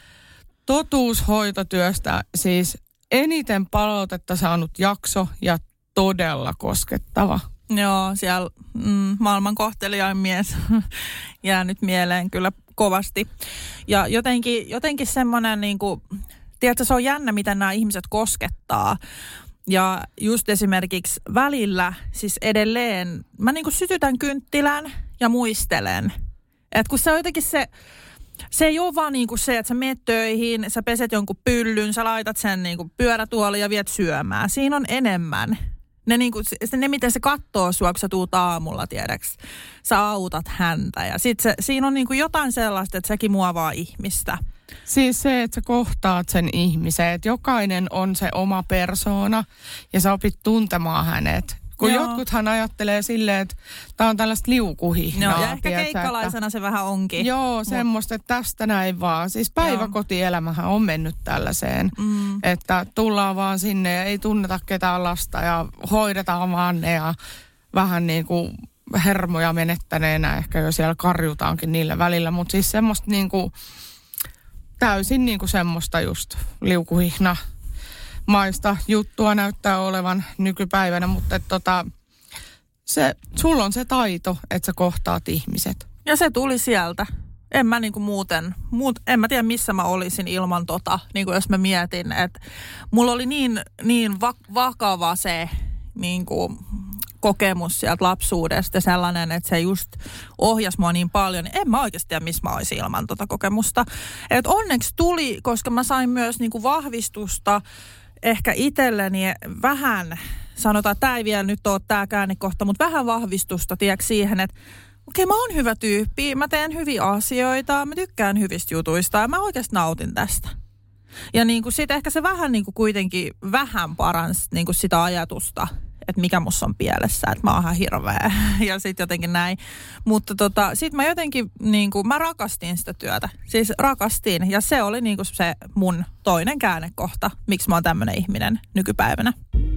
totuushoitotyöstä, siis eniten palautetta saanut jakso ja todella koskettava. Joo, siellä mm, maailman kohteliain mies jää nyt mieleen kyllä kovasti. Ja jotenkin, jotenkin semmoinen, niin kuin, tiedätkö, se on jännä, miten nämä ihmiset koskettaa. Ja just esimerkiksi välillä, siis edelleen, mä niin kuin sytytän kynttilän ja muistelen. Että kun se on jotenkin se... Se ei ole vaan niinku se, että sä meet töihin, sä peset jonkun pyllyn, sä laitat sen niinku pyörätuolin ja viet syömään. Siinä on enemmän. Ne, niinku, ne miten se kattoo sua, kun sä tuut aamulla, tiedäks. Sä autat häntä ja sit se, siinä on niinku jotain sellaista, että sekin muovaa ihmistä. Siis se, että sä kohtaat sen ihmisen, että jokainen on se oma persoona ja sä opit tuntemaan hänet. Kun joo. Jotkuthan ajattelee silleen, että tää on tällaista liukuhihnaa. No, ja ehkä keikkalaisena se vähän onkin. Joo, semmoista, että tästä näin vaan. Siis päiväkotielämähän on mennyt tällaiseen, mm. että tullaan vaan sinne ja ei tunneta ketään lasta ja hoidetaan vaan ne ja vähän niin kuin hermoja menettäneenä ehkä jo siellä karjutaankin niillä välillä. Mutta siis semmoista niin kuin täysin niin kuin semmoista just liukuhihna maista juttua näyttää olevan nykypäivänä, mutta et tota, se, sulla on se taito, että sä kohtaat ihmiset. Ja se tuli sieltä. En mä niinku muuten, muut, en mä tiedä missä mä olisin ilman tota, niinku jos mä mietin, että mulla oli niin, niin va- vakava se niinku kokemus sieltä lapsuudesta sellainen, että se just ohjasi mua niin paljon, niin en mä oikeasti tiedä, missä mä olisin ilman tota kokemusta. Et onneksi tuli, koska mä sain myös niinku vahvistusta ehkä itselleni vähän, sanotaan, että tämä ei vielä nyt ole tämä käännekohta, mutta vähän vahvistusta, tiedätkö, siihen, että okei, mä oon hyvä tyyppi, mä teen hyviä asioita, mä tykkään hyvistä jutuista ja mä oikeasti nautin tästä. Ja niin kuin sit ehkä se vähän niin kuin kuitenkin vähän paransi niin kuin sitä ajatusta, että mikä musta on pielessä, että mä oon ihan hirveä ja sitten jotenkin näin. Mutta tota, sit mä jotenkin, niin kuin, mä rakastin sitä työtä. Siis rakastin ja se oli niin kuin se mun toinen käännekohta, miksi mä oon tämmönen ihminen nykypäivänä.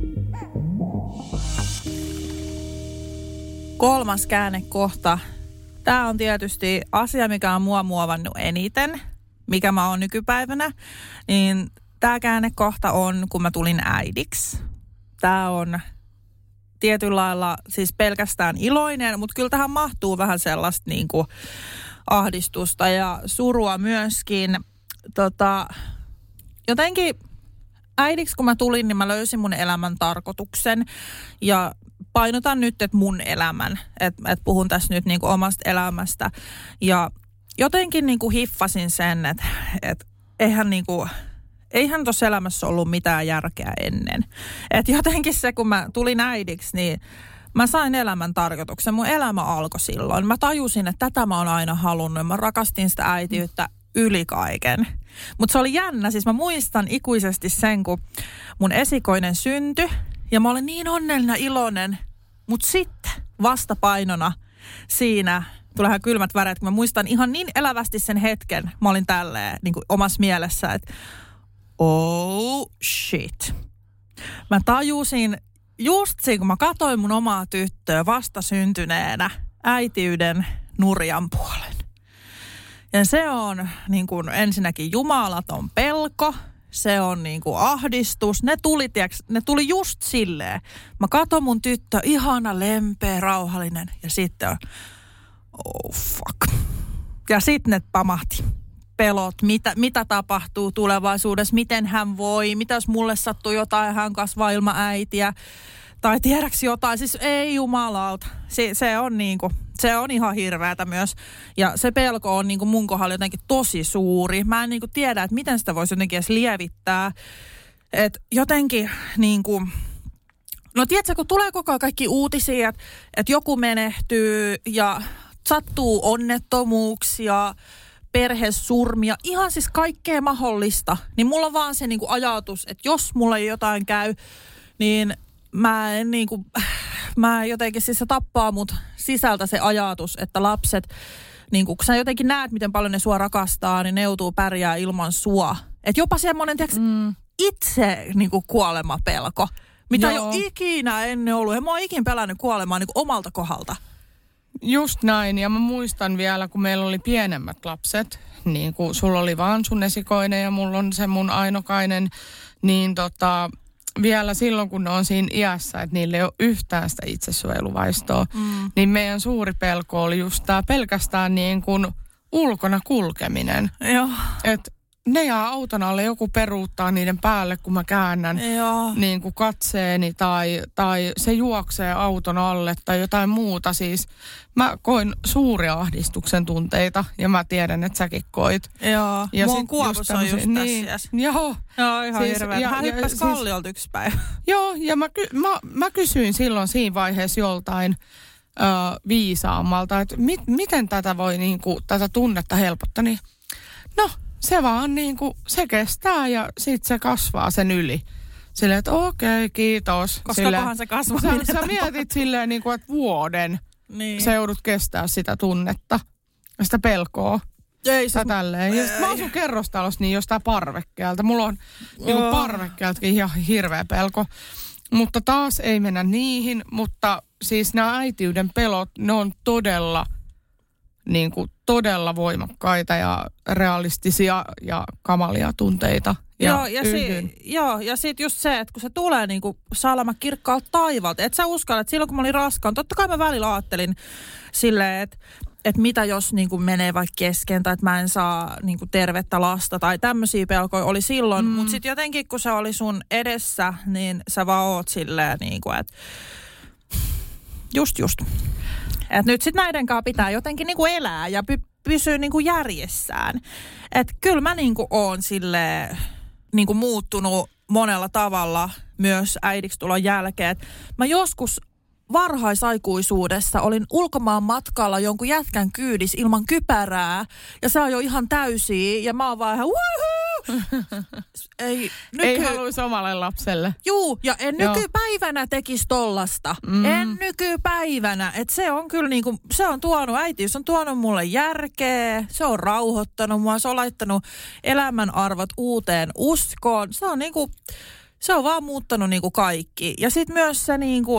Kolmas käännekohta. Tää on tietysti asia, mikä on mua muovannut eniten, mikä mä oon nykypäivänä. Niin tää käännekohta on, kun mä tulin äidiksi. Tää on tietyllä lailla siis pelkästään iloinen, mutta kyllä tähän mahtuu vähän sellaista niin kuin ahdistusta ja surua myöskin. Tota, jotenkin äidiksi kun mä tulin, niin mä löysin mun elämän tarkoituksen ja painotan nyt, että mun elämän, että et puhun tässä nyt niin kuin omasta elämästä ja jotenkin niin kuin hiffasin sen, että et eihän niin kuin eihän tuossa elämässä ollut mitään järkeä ennen. Että jotenkin se, kun mä tulin äidiksi, niin mä sain elämän tarkoituksen. Mun elämä alkoi silloin. Mä tajusin, että tätä mä oon aina halunnut. Mä rakastin sitä äitiyttä yli kaiken. Mutta se oli jännä. Siis mä muistan ikuisesti sen, kun mun esikoinen syntyi. Ja mä olin niin onnellinen ja iloinen. Mutta sitten vastapainona siinä tuleehan kylmät väreet, kun mä muistan ihan niin elävästi sen hetken. Mä olin tälleen niin kuin omassa mielessä, että oh shit. Mä tajusin just siinä, kun mä katsoin mun omaa tyttöä vastasyntyneenä äitiyden nurjan puolen. Ja se on niin kuin ensinnäkin jumalaton pelko, se on niin kuin ahdistus. Ne tuli, tiiäks, ne tuli just silleen. Mä katson mun tyttö, ihana, lempeä, rauhallinen ja sitten on oh fuck. Ja sitten ne pamahti. Pelot, mitä, mitä tapahtuu tulevaisuudessa, miten hän voi, mitä jos mulle sattuu jotain, hän kasvaa ilman äitiä, tai tiedäksi jotain, siis ei jumalauta, se, se on niinku, se on ihan hirveätä myös, ja se pelko on niinku mun kohdalla jotenkin tosi suuri, mä en niinku tiedä, että miten sitä voisi jotenkin edes lievittää, että jotenkin niinku, no tiedätkö, kun tulee koko ajan kaikki uutisia, että, että joku menehtyy, ja sattuu onnettomuuksia, perhesurmia, ihan siis kaikkea mahdollista, niin mulla on vaan se niinku ajatus, että jos mulla ei jotain käy, niin mä en niinku, mä jotenkin siis se tappaa mut sisältä se ajatus, että lapset, niinku kun sä jotenkin näet, miten paljon ne sua rakastaa, niin ne joutuu pärjää ilman sua. Että jopa semmoinen, tiiäks, mm. itse niinku kuolemapelko, mitä ei ole ikinä ennen ollut. En mä oon ikin pelännyt kuolemaa niinku omalta kohdalta. Just näin, ja mä muistan vielä, kun meillä oli pienemmät lapset, niin kuin sulla oli vaan sun esikoinen ja mulla on se mun ainokainen, niin tota, vielä silloin, kun ne on siinä iässä, että niillä ei ole yhtään sitä itsesuojeluvaistoa, mm. niin meidän suuri pelko oli just tää pelkästään niin kuin ulkona kulkeminen. Joo. Että ne jää auton alle, joku peruuttaa niiden päälle, kun mä käännän niin kuin katseeni tai, tai se juoksee auton alle tai jotain muuta. Siis mä koin suuria ahdistuksen tunteita ja mä tiedän, että säkin koit. Joo, ja mun kuopus on just niin, tässä. Joo. Joo, ihan siis, hirveä. Hän hyppäsi siis, kalliolta yksi päivä. Joo, ja mä, mä, mä kysyin silloin siinä vaiheessa joltain ö, viisaammalta, että mit, miten tätä voi niin kuin, tätä tunnetta helpottaa. Niin, no, se vaan niin kuin, se kestää ja sitten se kasvaa sen yli. Silleen, että okei, kiitos. Koska kohan se kasvaa. Sä, sä mietit silleen, niin kuin, että vuoden niin. Sä joudut kestää sitä tunnetta, sitä pelkoa. Ei se. Tälleen. Ja sit mä asun kerrostalossa niin jostain parvekkeelta. Mulla on niin kuin parvekkeeltakin ihan hirveä pelko. Mutta taas ei mennä niihin. Mutta siis nämä äitiyden pelot, ne on todella... niin kuin todella voimakkaita ja realistisia ja kamalia tunteita. Ja joo, ja, si- joo, ja sitten just se, että kun se tulee niin kuin salama kirkkaalta taivaalta, että sä uskalla, että silloin kun mä olin raskaan, totta kai mä välillä ajattelin silleen, että että mitä jos niin kuin menee vaikka kesken tai että mä en saa niin kuin tervettä lasta tai tämmöisiä pelkoja oli silloin. Mm. Mutta sitten jotenkin kun se oli sun edessä, niin sä vaan oot silleen niin kuin, että just just. Että nyt sitten näiden kanssa pitää jotenkin niin kuin elää ja py- pysyä niin kuin järjessään. Että kyllä mä niin kuin oon silleen niin kuin muuttunut monella tavalla myös äidiksi tulon jälkeen. Et mä joskus varhaisaikuisuudessa olin ulkomaan matkalla jonkun jätkän kyydis ilman kypärää ja se on jo ihan täysiä ja mä oon vaan ihan wuhuu! Ei, nyky... Ei haluaisi omalle lapselle. Juu, ja en Joo. nykypäivänä tekisi tollasta. Mm. En nykypäivänä. Et se on kyllä niinku, se on tuonut, äitiys on tuonut mulle järkeä, se on rauhoittanut mua, se on laittanut elämän arvot uuteen uskoon. Se on niinku, se on vaan muuttanut niinku kaikki. Ja sit myös se niinku,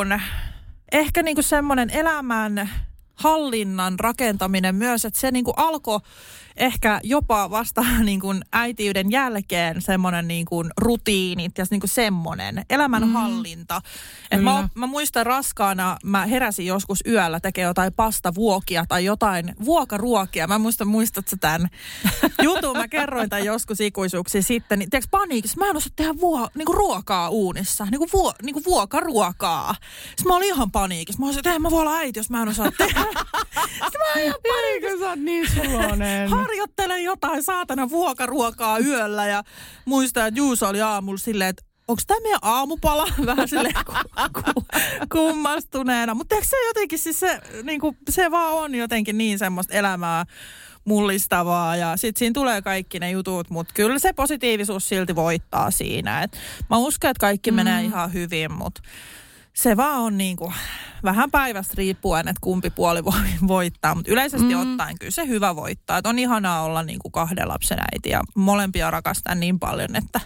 ehkä niinku semmoinen elämän hallinnan rakentaminen myös, että se niinku alkoi ehkä jopa vasta niinku äitiyden jälkeen semmoinen niinku rutiinit ja niinku semmoinen elämänhallinta. Mm. Mä, mä muistan raskaana, mä heräsin joskus yöllä tekee jotain pastavuokia tai jotain vuokaruokia. Mä muistan, muistat sä tämän jutun? Mä kerroin tämän joskus ikuisuuksia sitten. Niin, tiedätkö, paniikissa, mä en osaa tehdä vuo, niinku ruokaa uunissa, niinku, vuo, niinku vuokaruokaa. Sitten mä olin ihan paniikissa. Mä olisin, että en mä voi olla äiti, jos mä en osaa tehdä. Sitten mä olin ihan paniikissa. Eikö sä oot niin sulonen? Harjoittelen jotain saatana vuokaruokaa yöllä ja muistan, että Juuso oli aamulla silleen, että onko tämä meidän aamupala? Vähän silleen ku, ku, kummastuneena. Mutta eikö se jotenkin, siis se, niin kuin, se vaan on jotenkin niin semmoista elämää mullistavaa ja sitten siinä tulee kaikki ne jutut, mutta kyllä se positiivisuus silti voittaa siinä. Et mä uskon, että kaikki mm. menee ihan hyvin, mutta se vaan on niinku vähän päivästä riippuen, että kumpi puoli voi voittaa, mutta yleisesti mm. ottaen kyllä se hyvä voittaa. Et on ihanaa olla niinku kahden lapsen äiti ja molempia rakastan niin paljon, että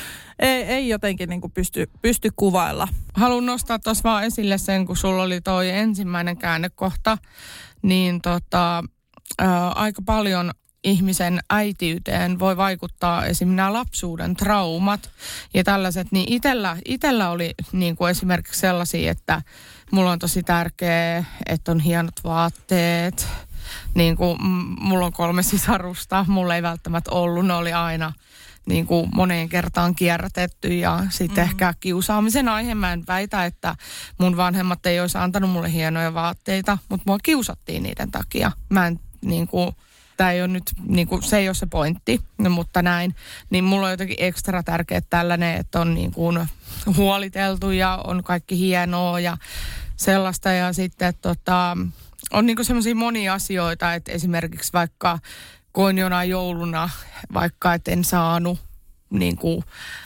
ei, ei jotenkin niinku pysty, pysty kuvailla. Haluan nostaa tuossa vaan esille sen, kun sulla oli toi ensimmäinen käännekohta, niin tota, ää, aika paljon ihmisen äitiyteen voi vaikuttaa esimerkiksi nämä lapsuuden traumat ja tällaiset, niin itellä, itellä oli niin kuin esimerkiksi sellaisia, että mulla on tosi tärkeää, että on hienot vaatteet, niin kuin mulla on kolme sisarusta, mulla ei välttämättä ollut, ne oli aina niin kuin moneen kertaan kierrätetty ja sitten mm-hmm. ehkä kiusaamisen aihe. Mä en väitä, että mun vanhemmat ei olisi antanut mulle hienoja vaatteita, mutta mua kiusattiin niiden takia. Mä en niin kuin tämä ei ole nyt, niin kuin, se ei ole se pointti, no, mutta näin. Niin mulla on jotenkin ekstra tärkeää tällainen, että on niin kuin huoliteltu ja on kaikki hienoa ja sellaista. Ja sitten tota, on niin kuin semmoisia monia asioita, että esimerkiksi vaikka koin jonain jouluna, vaikka et en saanut niin kuin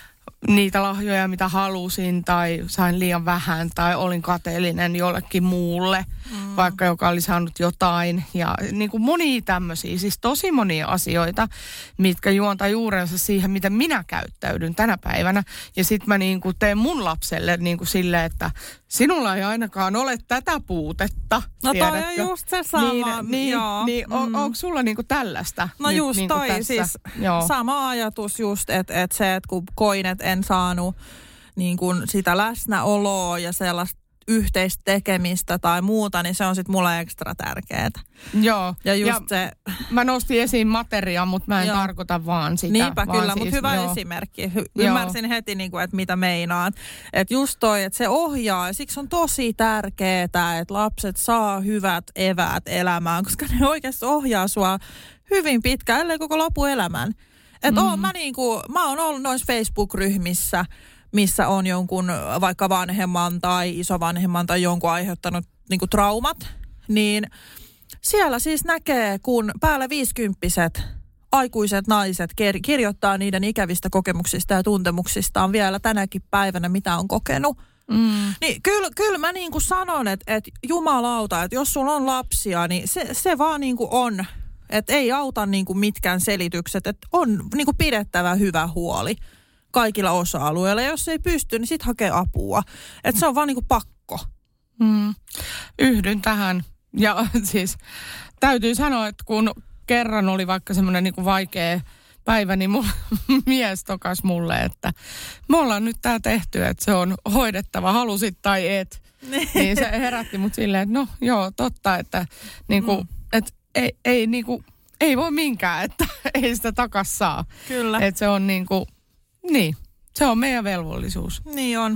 niitä lahjoja, mitä halusin, tai sain liian vähän, tai olin kateellinen jollekin muulle, mm. vaikka joka oli saanut jotain. Ja niin kuin monia tämmöisiä, siis tosi monia asioita, mitkä juontaa juurensa siihen, miten minä käyttäydyn tänä päivänä. Ja sitten mä niin kuin teen mun lapselle niin kuin silleen, että sinulla ei ainakaan ole tätä puutetta. No toi on just se sama. Niin, niin, joo. niin mm. on, onko sulla niinku tällaista? No nyt, just niinku toi tässä? siis joo. Sama ajatus just, että et se, että kun koin, että en saanut niin kun sitä läsnäoloa ja sellaista yhteistä tekemistä tai muuta, niin se on sitten mulle ekstra tärkeää. Joo. Ja just ja se... Mä nostin esiin materiaa, mutta mä en joo. tarkoita vaan sitä. Niinpä vaan kyllä, siis, mutta hyvä joo. esimerkki. Hy- ymmärsin heti, niin kuin, että mitä meinaat. Että just toi, että se ohjaa ja siksi on tosi tärkeää, että lapset saa hyvät eväät elämään, koska ne oikeasti ohjaa sua hyvin pitkään, ellei koko lopuelämän. Että mm-hmm. mä, niinku, mä oon ollut noissa Facebook-ryhmissä, missä on jonkun vaikka vanhemman tai isovanhemman tai jonkun aiheuttanut niinku traumat, niin siellä siis näkee, kun päälle viisikymppiset aikuiset naiset kirjoittaa niiden ikävistä kokemuksista ja tuntemuksistaan vielä tänäkin päivänä, mitä on kokenut. Mm. Niin kyllä, kyllä mä niin kuin sanon, että, että jumalauta, että jos sulla on lapsia, niin se, se vaan niin kuin on, että ei auta niin kuin mitkään selitykset, että on niin kuin pidettävä hyvä huoli kaikilla osa-alueilla. Ja jos ei pysty, niin sit hakee apua. Että se on vaan niin kuin pakko. Mm. Yhdyn tähän. Ja siis täytyy sanoa, että kun kerran oli vaikka semmoinen niin kuin vaikea päivä, niin mun mies tokas mulle, että me ollaan nyt tää tehty, että se on hoidettava, halusit tai et. Niin se herätti mut silleen, että no joo, totta, että niin kuin, mm. et ei, ei, niinku, ei voi minkään, että ei sitä takas saa. Kyllä. Että se on niinku, niin, se on meidän velvollisuus. Niin on.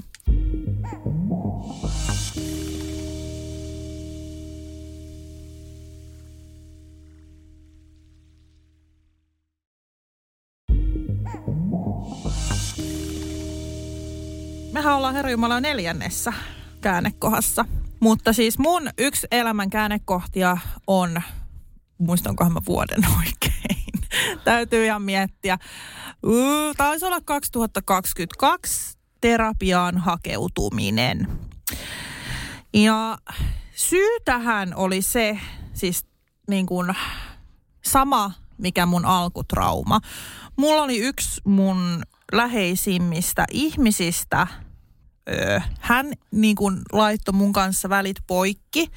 Mehän ollaan Herra Jumala neljännessä käännekohdassa. Mutta siis mun yksi elämän käännekohtia on, muistankohan mä vuoden oikein, täytyy ihan miettiä. Uh, taisi olla kaksituhattakaksikymmentäkaksi terapiaan hakeutuminen. Ja syy tähän oli se, siis niin kuin sama, mikä mun alkutrauma. Mulla oli yksi mun läheisimmistä ihmisistä. Öö, hän niin kuin laittoi mun kanssa välit poikki.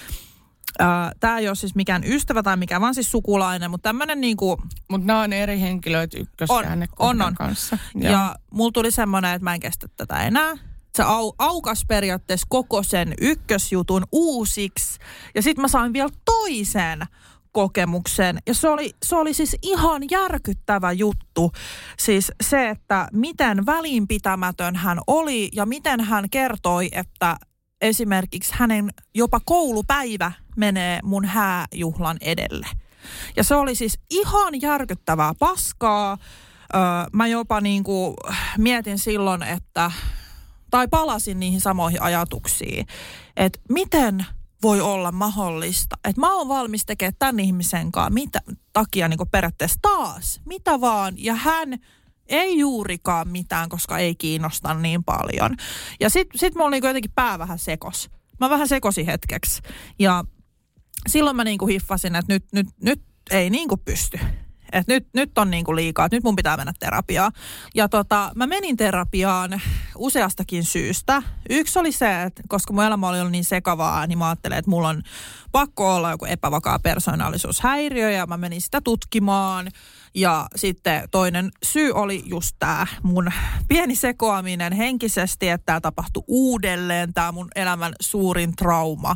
Öö, Tämä ei ole siis mikään ystävä tai mikään, vaan siis sukulainen, mutta tämmöinen niin kuin... Mutta nämä on eri henkilöitä ykköskäännekohdan kanssa. Ja, ja mulla tuli semmoinen, että mä en kestä tätä enää. Se au, aukas periaatteessa koko sen ykkösjutun uusiksi. Ja sitten mä sain vielä toisen kokemuksen. Ja se oli, se oli siis ihan järkyttävä juttu. Siis se, että miten välinpitämätön hän oli ja miten hän kertoi, että esimerkiksi hänen jopa koulupäivä menee mun hääjuhlan edelle. Ja se oli siis ihan järkyttävää paskaa. Öö, mä jopa niinku mietin silloin, että, tai palasin niihin samoihin ajatuksiin, että miten voi olla mahdollista, että mä oon valmis tekemään tämän ihmisen kanssa mitä takia niin kuin periaatteessa taas, mitä vaan, ja hän ei juurikaan mitään, koska ei kiinnosta niin paljon. Ja sit, sit mulla niin kuin jotenkin pää vähän sekos. Mä vähän sekosin hetkeksi, ja silloin mä niin kuin hiffasin, että nyt, nyt, nyt ei niin kuin pysty. Että nyt, nyt on niin kuin liikaa, että nyt mun pitää mennä terapiaan. Ja tota, mä menin terapiaan useastakin syystä. Yksi oli se, että koska mun elämä oli ollut niin sekavaa, niin mä ajattelin, että mulla on pakko olla joku epävakaa persoonallisuushäiriö ja mä menin sitä tutkimaan. Ja sitten toinen syy oli just tää mun pieni sekoaminen henkisesti, että tää tapahtui uudelleen, tää mun elämän suurin trauma.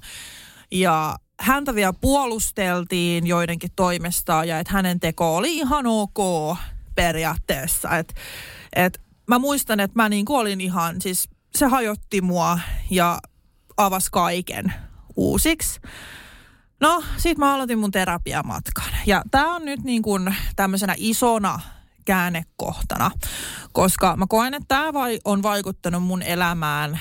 Ja häntä vielä puolusteltiin joidenkin toimesta ja että hänen teko oli ihan ok periaatteessa. Et, et mä muistan, että mä niin kuin olin ihan, siis se hajotti mua ja avasi kaiken uusiksi. No, sit mä aloitin mun terapiamatkan. Ja tää on nyt niin kuin tämmöisenä isona käännekohtana, koska mä koen, että tää vai, on vaikuttanut mun elämään,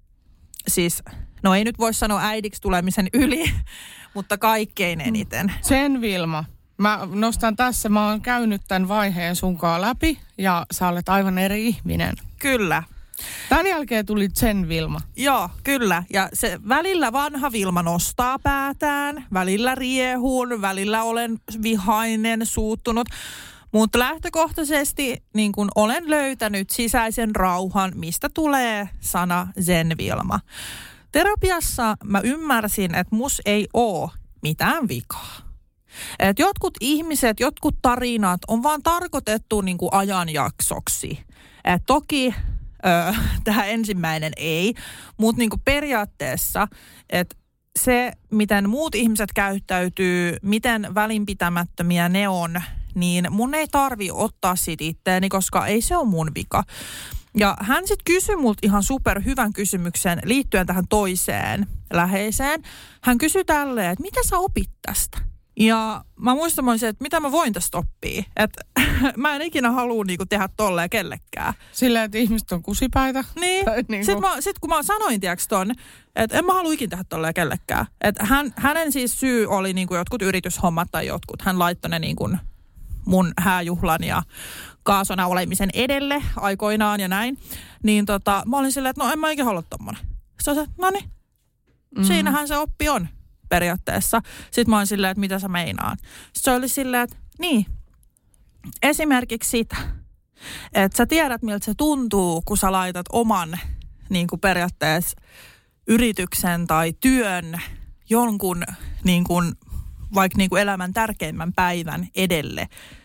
siis no ei nyt voi sanoa äidiksi tulemisen yli, mutta kaikkein eniten. Sen Vilma. Mä nostan tässä, mä oon käynyt tämän vaiheen sunkaan läpi ja sä olet aivan eri ihminen. Kyllä. Tämän jälkeen tuli sen Vilma. Joo, kyllä. Ja se välillä vanha Vilma nostaa päätään, välillä riehun, välillä olen vihainen, suuttunut. Mutta lähtökohtaisesti niin kun olen löytänyt sisäisen rauhan, mistä tulee sana Zen Vilma. Terapiassa mä ymmärsin, että mus ei oo mitään vikaa. Et jotkut ihmiset, jotkut tarinat on vaan tarkoitettu niin kuin ajanjaksoksi. Et toki ö, tämä ensimmäinen ei, mutta niin kuin periaatteessa, että se, miten muut ihmiset käyttäytyy, miten välinpitämättömiä ne on, niin mun ei tarvi ottaa siitä itteeni, koska ei se ole mun vika. Ja hän sitten kysyi multa ihan super hyvän kysymyksen liittyen tähän toiseen läheiseen. Hän kysyi tälleen, että mitä sä opit tästä? Ja mä muistan, että mitä mä voin tästä oppia. Että mä en ikinä halua niinku tehdä tolleen kellekään. Silleen, että ihmiset on kusipäitä. Niin. niin sitten sit kun mä sanoin, tiiäks ton, että en mä halua ikinä tehdä tolleen kellekään. Että hän, hänen siis syy oli niinku jotkut yrityshommat tai jotkut. Hän laittoi ne niinku mun hääjuhlan ja kaasona olemisen edelle aikoinaan ja näin. Niin tota, mä olin silleen, että no en mä ikinä halua tommonen. Se on se, no niin, mm-hmm. Siinähän se oppi on periaatteessa. Sitten mä olin silleen, että mitä sä meinaan. Sitten se oli silleen, että niin, esimerkiksi sitä, että sä tiedät miltä se tuntuu, kun sä laitat oman niin kuin periaatteessa yrityksen tai työn jonkun niin kuin, vaikka niin kuin elämän tärkeimmän päivän edelle.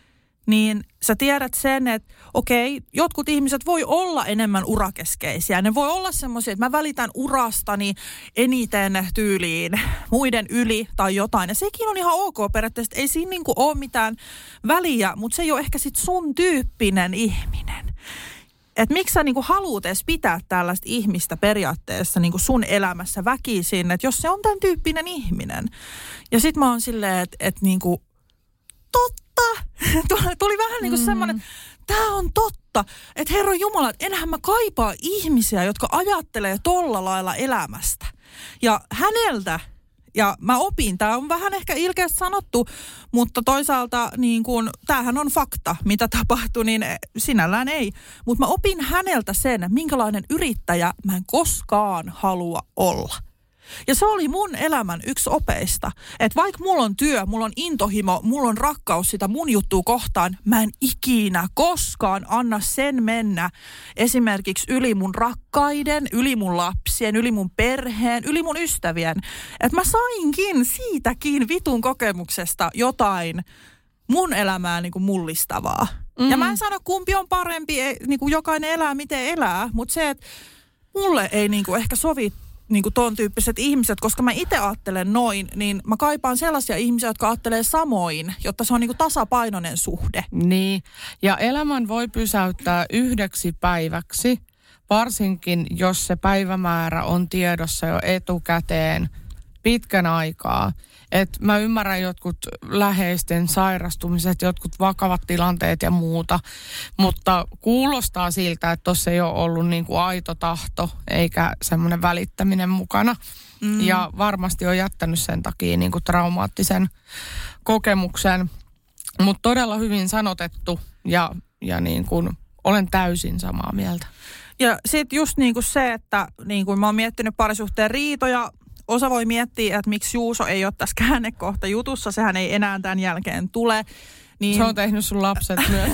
niin sä tiedät sen, että okei, jotkut ihmiset voi olla enemmän urakeskeisiä. Ne voi olla semmoisia, että mä välitän urastani eniten tyyliin muiden yli tai jotain. Ja sekin on ihan ok periaatteessa, ei siinä niinku ole mitään väliä, mutta se ei ole ehkä sit sun tyyppinen ihminen. Että miksi sä niinku haluut edes pitää tällaista ihmistä periaatteessa niinku sun elämässä väkisin, että jos se on tämän tyyppinen ihminen. Ja sit mä oon silleen, että et niinku, totta. Tuli vähän niin kuin mm. semmoinen, tämä on totta, että Herra Jumala, että enhän mä kaipaa ihmisiä, jotka ajattelee tolla lailla elämästä. Ja häneltä, ja mä opin, tämä on vähän ehkä ilkeästi sanottu, mutta toisaalta niin kuin, tämähän on fakta, mitä tapahtui, niin sinällään ei. Mutta mä opin häneltä sen, minkälainen yrittäjä mä en koskaan halua olla. Ja se oli mun elämän yksi opeista, että vaikka mulla on työ, mulla on intohimo, mulla on rakkaus sitä mun juttua kohtaan, mä en ikinä koskaan anna sen mennä esimerkiksi yli mun rakkaiden, yli mun lapsien, yli mun perheen, yli mun ystävien. Että mä sainkin siitäkin vitun kokemuksesta jotain mun elämää niin kuin mullistavaa. Mm. Ja mä en sano kumpi on parempi, niin kuin jokainen elää miten elää, mutta se, että mulle ei niin kuin ehkä sovi niin kuin ton tyyppiset ihmiset, koska mä itse ajattelen noin, niin mä kaipaan sellaisia ihmisiä, jotka ajattelee samoin, jotta se on niin kuin tasapainoinen suhde. Niin, ja elämän voi pysäyttää yhdeksi päiväksi, varsinkin jos se päivämäärä on tiedossa jo etukäteen pitkän aikaa. Et mä ymmärrän jotkut läheisten sairastumiset, jotkut vakavat tilanteet ja muuta, mutta kuulostaa siltä, että tuossa ei ole ollut niinku aito tahto eikä semmoinen välittäminen mukana. Mm. Ja varmasti on jättänyt sen takia niinku traumaattisen kokemuksen, mutta todella hyvin sanotettu ja, ja niin kuin olen täysin samaa mieltä. Ja sitten just niin kuin se, että niin kuin mä oon miettinyt parisuhteen riitoja, osa voi miettiä, että miksi Juuso ei ole tässä käännekohta jutussa, sehän ei enää tämän jälkeen tule. Niin, se on tehnyt sun lapset myös.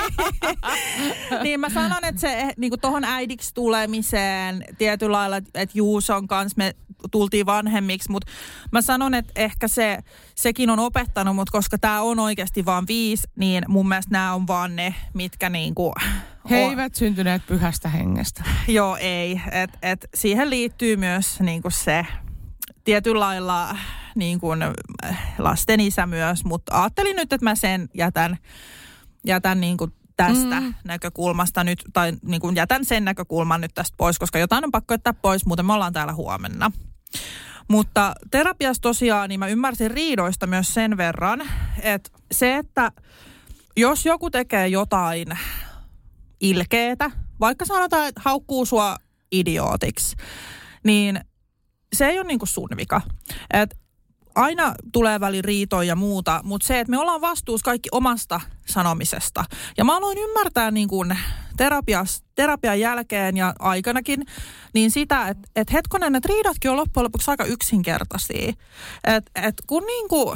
Niin mä sanon, että se niin kuin tohon äidiksi tulemiseen tietyllä lailla, että Juuson kanssa me tultiin vanhemmiksi, mutta mä sanon, että ehkä se, sekin on opettanut, mutta koska tää on oikeasti vaan viisi, niin mun mielestä nämä on vaan ne, mitkä niinku... He eivät syntyneet pyhästä hengestä. Joo, ei. Et, et siihen liittyy myös niinku se tietyllä lailla niin kuin lasten isä myös, mutta ajattelin nyt, että mä sen jätän, jätän niin kuin tästä mm. näkökulmasta nyt, tai niin kuin jätän sen näkökulman nyt tästä pois, koska jotain on pakko jättää pois, muuten me ollaan täällä huomenna. Mutta terapiassa tosiaan, niin mä ymmärsin riidoista myös sen verran, että se, että jos joku tekee jotain ilkeetä, vaikka sanotaan, että haukkuu sua idiootiksi, niin se ei ole niin kuin sun vika. Et aina tulee väli riitoja ja muuta, mutta se, että me ollaan vastuussa kaikki omasta sanomisesta. Ja mä aloin ymmärtää niin kuin terapias, terapian jälkeen ja aikanakin, niin sitä, että et hetkonen, että riidatkin on loppujen lopuksi aika yksinkertaisia. Että et kun niin kuin,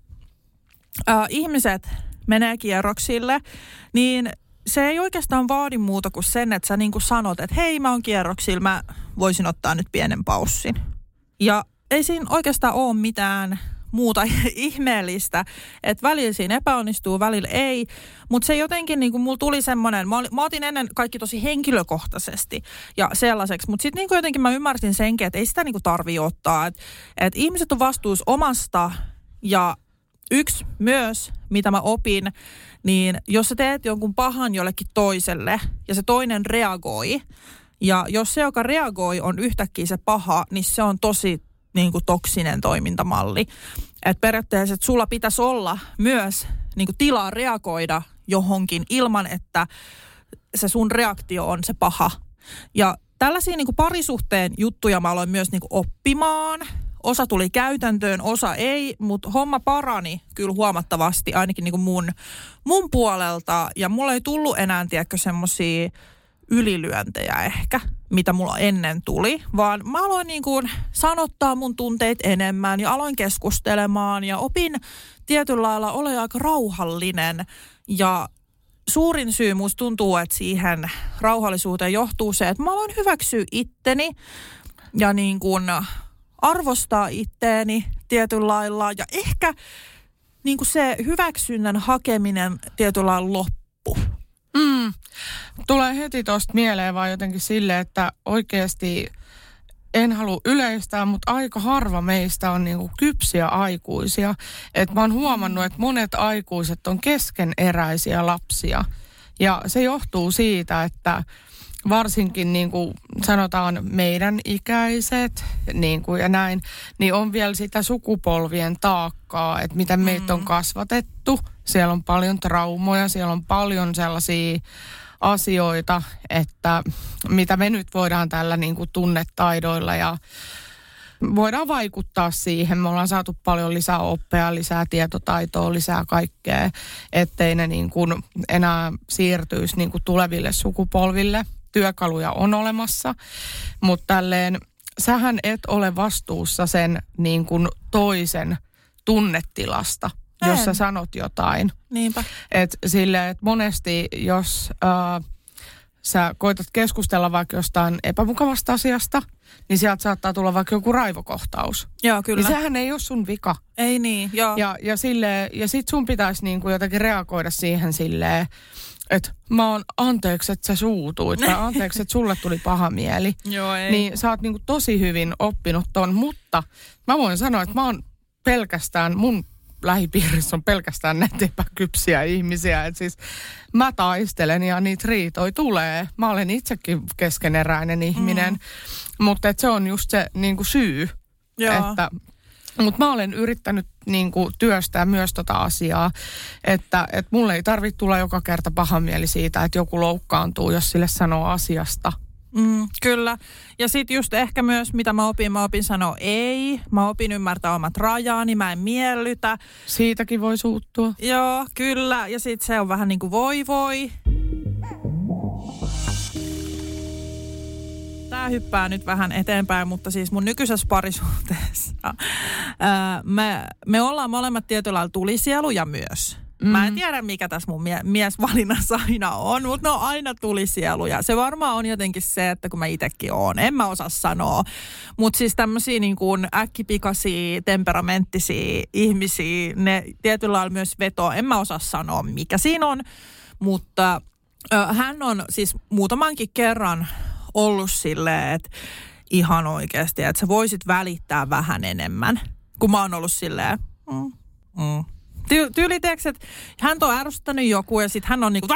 äh, ihmiset menee kierroksille, niin se ei oikeastaan vaadi muuta kuin sen, että sä niin kuin sanot, että hei, mä oon kierroksilla, mä voisin ottaa nyt pienen paussin. Ja ei siinä oikeastaan ole mitään muuta ihmeellistä, että välillä siinä epäonnistuu, välillä ei. Mutta se jotenkin, niin kuin mulla tuli semmoinen, mä, mä otin ennen kaikki tosi henkilökohtaisesti ja sellaiseksi, mutta sitten niin jotenkin mä ymmärsin senkin, että ei sitä niin kuin tarvitse ottaa. Että et ihmiset on vastuussa omasta ja yksi myös, mitä mä opin, niin jos sä teet jonkun pahan jollekin toiselle ja se toinen reagoi, ja jos se, joka reagoi, on yhtäkkiä se paha, niin se on tosi niin kuin toksinen toimintamalli. Että periaatteessa, että sulla pitäisi olla myös niin kuin tilaa reagoida johonkin ilman, että se sun reaktio on se paha. Ja tällaisia niin kuin parisuhteen juttuja mä aloin myös niin kuin oppimaan. Osa tuli käytäntöön, osa ei, mutta homma parani kyllä huomattavasti ainakin niin kuin mun, mun puolelta. Ja mulla ei tullut enää, tiedätkö, semmosia ylilyöntejä ehkä, mitä mulla ennen tuli, vaan mä aloin niin kuin sanottaa mun tunteet enemmän ja aloin keskustelemaan ja opin tietyllä lailla ole aika rauhallinen. Ja suurin syy musta tuntuu, että siihen rauhallisuuteen johtuu se, että mä aloin hyväksyä itteni ja niin kuin arvostaa itteeni tietyllä lailla ja ehkä niin kuin se hyväksynnän hakeminen tietyllä lailla loppu? Mm. Tulee heti tosta mieleen vaan jotenkin silleen, että oikeasti en halua yleistää, mutta aika harva meistä on niinku kypsiä aikuisia. Et mä oon huomannut, että monet aikuiset on keskeneräisiä lapsia. Ja se johtuu siitä, että varsinkin niin kuin sanotaan meidän ikäiset niin kuin ja näin, niin on vielä sitä sukupolvien taakkaa, että miten meitä on kasvatettu. Siellä on paljon traumoja, siellä on paljon sellaisia asioita, että mitä me nyt voidaan tällä niin kuin tunnetaidoilla ja voidaan vaikuttaa siihen. Me ollaan saatu paljon lisää oppia, lisää tietotaitoa, lisää kaikkea, ettei ne niin kuin enää siirtyisi niin kuin tuleville sukupolville. Työkaluja on olemassa, mutta tälleen sähän et ole vastuussa sen niin kuin toisen tunnetilasta, en. Jos sä sanot jotain. Niinpä. Et silleen, että monesti jos äh, sä koetat keskustella vaikka jostain epämukavasta asiasta, niin sieltä saattaa tulla vaikka joku raivokohtaus. Joo, kyllä. Niin sehän ei ole sun vika. Ei niin, joo. Ja, ja, silleen, ja sit sun pitäisi niin kuin jotenkin reagoida siihen silleen, että mä oon anteeksi, että sä suutuit, tai anteeksi, että sulle tuli paha mieli. Joo, ei. Niin sä oot niinku tosi hyvin oppinut ton, mutta mä voin sanoa, että mä oon pelkästään, mun lähipiirissä on pelkästään näitä epäkypsiä ihmisiä. Että siis mä taistelen ja niitä riitoi tulee. Mä olen itsekin keskeneräinen ihminen, mm. mutta et se on just se niinku syy, Joo. että... Mutta mä olen yrittänyt niinku työstää myös tota asiaa, että et mulle ei tarvitse tulla joka kerta paha mieli siitä, että joku loukkaantuu, jos sille sanoo asiasta. Mm, kyllä. Ja sitten just ehkä myös, mitä mä opin, mä opin sanoa ei. Mä opin ymmärtää omat rajaani, mä en miellytä. Siitäkin voi suuttua. Joo, kyllä. Ja sitten se on vähän niin kuin voi voi. Tämä hyppää nyt vähän eteenpäin, mutta siis mun nykyisessä parisuhteessa ää, me, me ollaan molemmat tietyllä lailla tulisieluja myös. Mm. Mä en tiedä, mikä tässä mun mie- miesvalinnassa aina on, mutta ne on aina tulisieluja. Se varmaan on jotenkin se, että kun mä itsekin oon, en mä osaa sanoa. Mutta siis tämmöisiä niin kuin äkkipikaisia, temperamenttisia ihmisiä, ne tietyllä lailla myös vetoo. En mä osaa sanoa, mikä siinä on, mutta ö, hän on siis muutamankin kerran ollut silleen, että ihan oikeasti, että sä voisit välittää vähän enemmän, kun mä oon ollut silleen, mm, mm. Ty- tyyli teeksi, että hän on ärsyttänyt joku ja sit hän on niinku...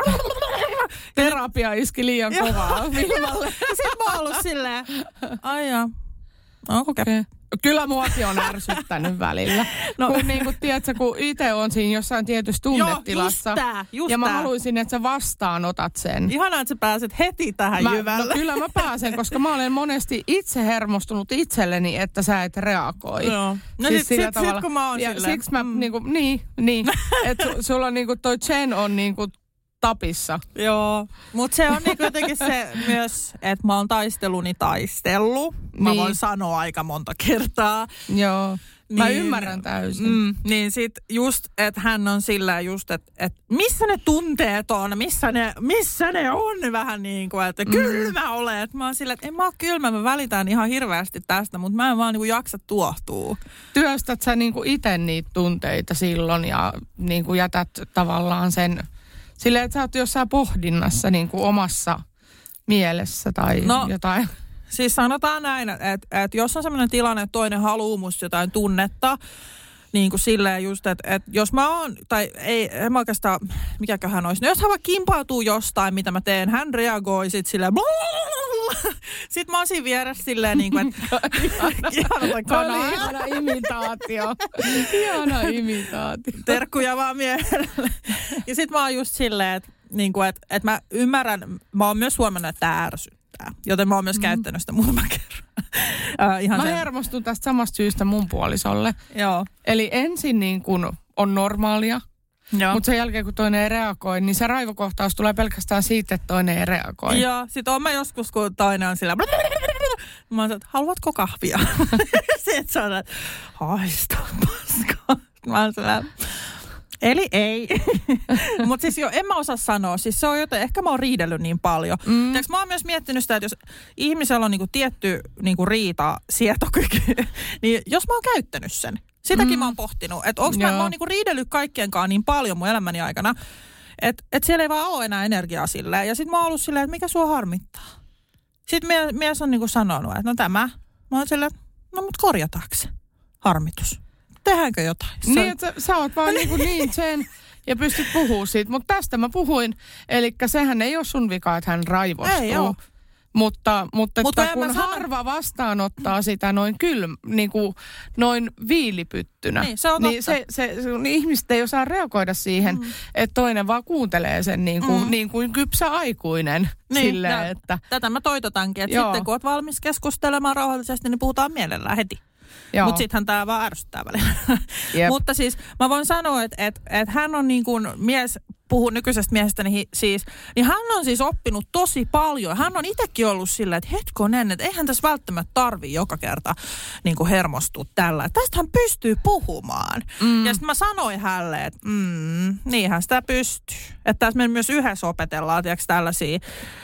Terapia iski liian kovaa Vilmalle. Sit mä oon ollut silleen, ai jaa, okei. Okay. Kyllä muakin on ärsyttänyt välillä. No. Kun niin kuin, tiedätkö, kun itse on siinä jossain tietyssä tunnetilassa. Joo, just tää, just ja mä tää. haluaisin, että sä vastaanotat sen. Ihanaa, että sä pääset heti tähän mä, jyvälle. No, kyllä mä pääsen, koska mä olen monesti itse hermostunut itselleni, että sä et reagoi. Joo. No siis sit, sit, sit kun mä oon ja silleen. siksi mä, mm. niinku, niin, niin. että su, sulla niinku toi Jen on niinku tapissa. Joo, mutta se on niinku jotenkin se myös, että mä oon taisteluni taistellut. Mä Niin. voin sanoa aika monta kertaa. Joo. Mä Niin, ymmärrän täysin. Mm, niin sit just, että hän on sillä just, että et missä ne tunteet on, missä ne, missä ne on vähän niin kuin, että kylmä olet. Mä oon sillä, että en mä oo kylmä, mä välitän ihan hirveästi tästä, mutta mä en vaan niin kuin jaksa tuohtua. Työstät sä niinku ite niitä tunteita silloin ja niinku jätät tavallaan sen silleen, että sä oot jossain pohdinnassa niinku omassa mielessä tai No. jotain. Siis sanotaan näin, että, että jos on sellainen tilanne, että toinen haluaa musta jotain tunnetta, niin kuin silleen just, että, että jos mä oon, tai ei, en mä oikeastaan, mikäköhän olisi, no jos hän vaan kimpautuu jostain, mitä mä teen, hän reagoi sit silleen, sitten mä oon siinä vieressä silleen niin kuin, että ihana kanaa. Ihana imitaatio. Ihana imitaatio. Terkkuja vaan miehelle. Ja sit mä oon just silleen, että, niin kuin, että, että mä ymmärrän, mä oon myös huomannut, että tää ärsyttää. Joten mä oon myös mm. käyttänyt sitä muutaman kerran. äh, ihan mä sen. hermostun tästä samasta syystä mun puolisolle. Joo. Eli ensin niin kun on normaalia, mutta sen jälkeen kun toinen ei reagoi, niin se raivokohtaus tulee pelkästään siitä, että toinen ei reagoi. Joo, sit oon mä joskus, kun toinen on sillä... Mä oon että haluatko kahvia? Sitten sä oot, että haista paskaa. Mä oon sillä... Eli ei. Mutta siis jo, en mä osaa sanoa. Siis se on joten, ehkä mä oon riidellyt niin paljon. Mm. Tiedätkö, mä oon myös miettinyt sitä, että jos ihmisellä on niinku tietty niinku riita, sietokyky, niin jos mä oon käyttänyt sen, Sitäkin Mm. mä oon pohtinut, että onko mä, mä oon niinku riidellyt kaikkienkaan niin paljon mun elämäni aikana, että et siellä ei vaan ole enää energiaa silleen. Ja sit mä oon ollut silleen, että mikä sua harmittaa. Sitten mies, mies on niinku sanonut, että no tämä. Mä oon silleen, no mut korjataanko se harmitus? Tehdäänkö jotain? Se Niin, on... että sä, sä oot vaan niinku niin sen ja pystyt puhumaan siitä. Mutta tästä mä puhuin. Eli sehän ei ole sun vika, että hän raivostuu. Ei oo. Mutta, mutta, Mutta että kun sanon... harva vastaanottaa sitä noin kylm, niin kuin noin viilipyttynä, niin, se, on niin se, se, se, niin ihmiset ei osaa reagoida siihen, mm. että toinen vaan kuuntelee sen niin kuin, mm. niin kuin kypsä aikuinen. Niin, silleen, että... Tätä mä toitotankin, että Joo. sitten kun oot valmis keskustelemaan rauhallisesti, niin puhutaan mielellään heti. Mutta sittenhän tämä vaan ärsyttää välillä. Mutta siis mä voin sanoa, että et, et hän on niin kuin mies, puhun nykyisestä miehestäni niin siis, niin hän on siis oppinut tosi paljon. Hän on itsekin ollut silleen, että hetkonen, että eihän tässä välttämättä tarvii joka kerta niin kuin hermostua tällä. Tästä hän pystyy puhumaan. Mm. Ja sitten mä sanoin hänelle, että mm, niinhän sitä pystyy. Että tässä me myös yhdessä opetellaan, tiedätkö, tällaisia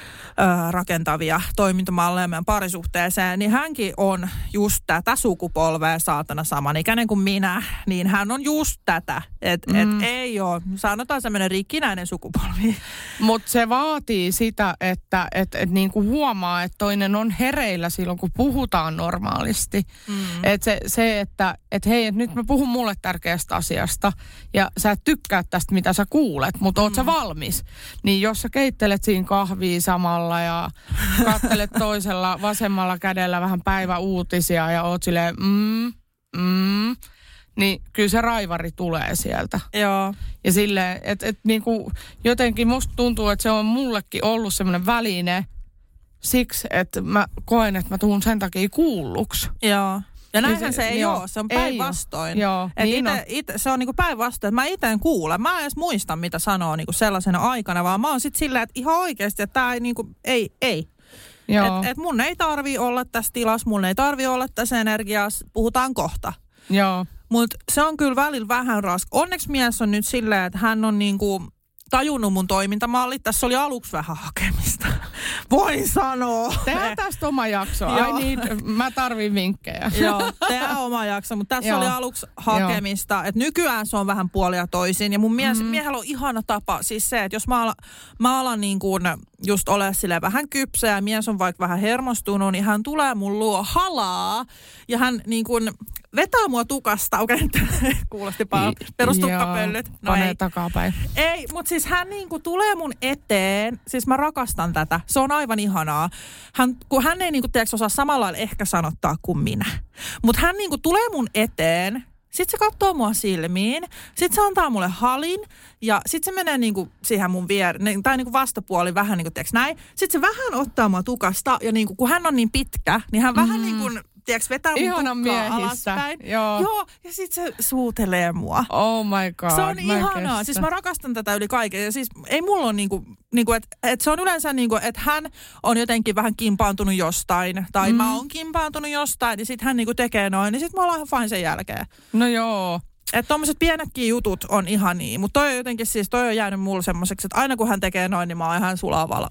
rakentavia toimintamalleja meidän parisuhteeseen, niin hänkin on just tätä sukupolvea, saatana samanikäinen kuin minä, niin hän on just tätä, että mm. et ei ole, sanotaan semmoinen rikkinäinen sukupolvi. Mutta se vaatii sitä, että et, et niinku huomaa, että toinen on hereillä silloin, kun puhutaan normaalisti. Mm. Että se, se, että et hei, et nyt mä puhun mulle tärkeästä asiasta ja sä et tykkää tästä, mitä sä kuulet, mutta oot mm. sä valmis? Niin jos sä keittelet siinä kahvia samalla ja kattelet toisella vasemmalla kädellä vähän päiväuutisia ja oot silleen mm, mm, niin kyllä se raivari tulee sieltä. Joo. Ja silleen, että et niinku jotenkin musta tuntuu, että se on mullekin ollut semmoinen väline siksi, että mä koen, että mä tuun sen takia kuulluksi. Joo. Ja näinhän se, se ei joo, ole, se on päinvastoin. Joo, niin ite, ite, se on niinku päinvastoin, että mä itse en kuule. Mä en edes muista, mitä sanoo niinku sellaisena aikana, vaan mä oon sit silleen, että ihan oikeasti, että tää ei niinku, ei, ei. Että et mun ei tarvii olla tässä tilassa, mun ei tarvii olla tässä energiassa, puhutaan kohta. Joo. Mutta se on kyllä välillä vähän raska. Onneksi mies on nyt silleen, että hän on niinku tajunnut mun toimintamallit. Tässä oli aluksi vähän hakemista. Voin sanoa. Tehdään tästä oma jakso. Ai niin, mä tarvin vinkkejä. Joo, tehdään oma jakso, mutta tässä oli aluksi hakemista. Et nykyään se on vähän puolia toisin. Ja mun mies, mm-hmm. miehellä on ihana tapa. Siis se, että jos mä alan, mä alan niin kuin just ole silleen vähän kypsä ja mies on vaikka vähän hermostunut, niin hän tulee mun luo halaa. Ja hän niin kuin vetää mua tukasta. Okei, okay, kuulosti paljon. Perustukkapöllyt. No panee ei. takapäin. Ei, mutta siis hän niin kuin tulee mun eteen. Siis mä rakastan tätä. Se on aivan ihanaa. Hän, kun hän ei niin kuin, tiedätkö, osaa samalla lailla ehkä sanottaa kuin minä. Mutta hän niin kuin tulee mun eteen. Sitten se katsoo mua silmiin. Sitten se antaa mulle halin. Ja sitten se menee niinku siihen mun viereen. Tai niinku vastapuoli vähän niinku, tiedätkö näin. Sitten se vähän ottaa mua tukasta. Ja niinku, kun hän on niin pitkä, niin hän mm. vähän niin kuin, tiedätkö, vetää mun ihanan tukkaa miehissä. alaspäin. Joo. Joo. Ja sitten se suutelee mua. Oh my god. Se on ihanaa. Kestä. Siis mä rakastan tätä yli kaiken. Ja siis ei mulla ole niinku, niinku että et se on yleensä niinku, että hän on jotenkin vähän kimpaantunut jostain. Tai mm. mä oon kimpaantunut jostain. Ja sitten hän niinku tekee noin. Niin sitten me ollaan ihan fine sen jälkeen. No joo. Että tommoset pienetkin jutut on ihania, mutta toi on jotenkin siis, toi on jäänyt mulle semmoiseksi, että aina kun hän tekee noin, niin mä oon ihan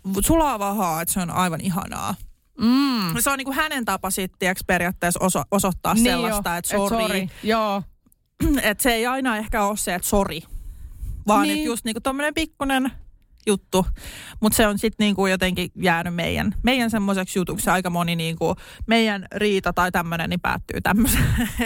sulavaa, että se on aivan ihanaa. Mm. Se on niinku hänen tapa sitten periaatteessa oso, osoittaa niin sellaista, että sori. Et sorry. Joo. Että se ei aina ehkä ole se, että sori, vaan niin. että just niinku tommonen pikkunen juttu. Mutta se on sitten niinku jotenkin jäänyt meidän, meidän semmoiseksi jutuksi. Aika moni niinku meidän riita tai tämmöinen niin päättyy tämmöiseen.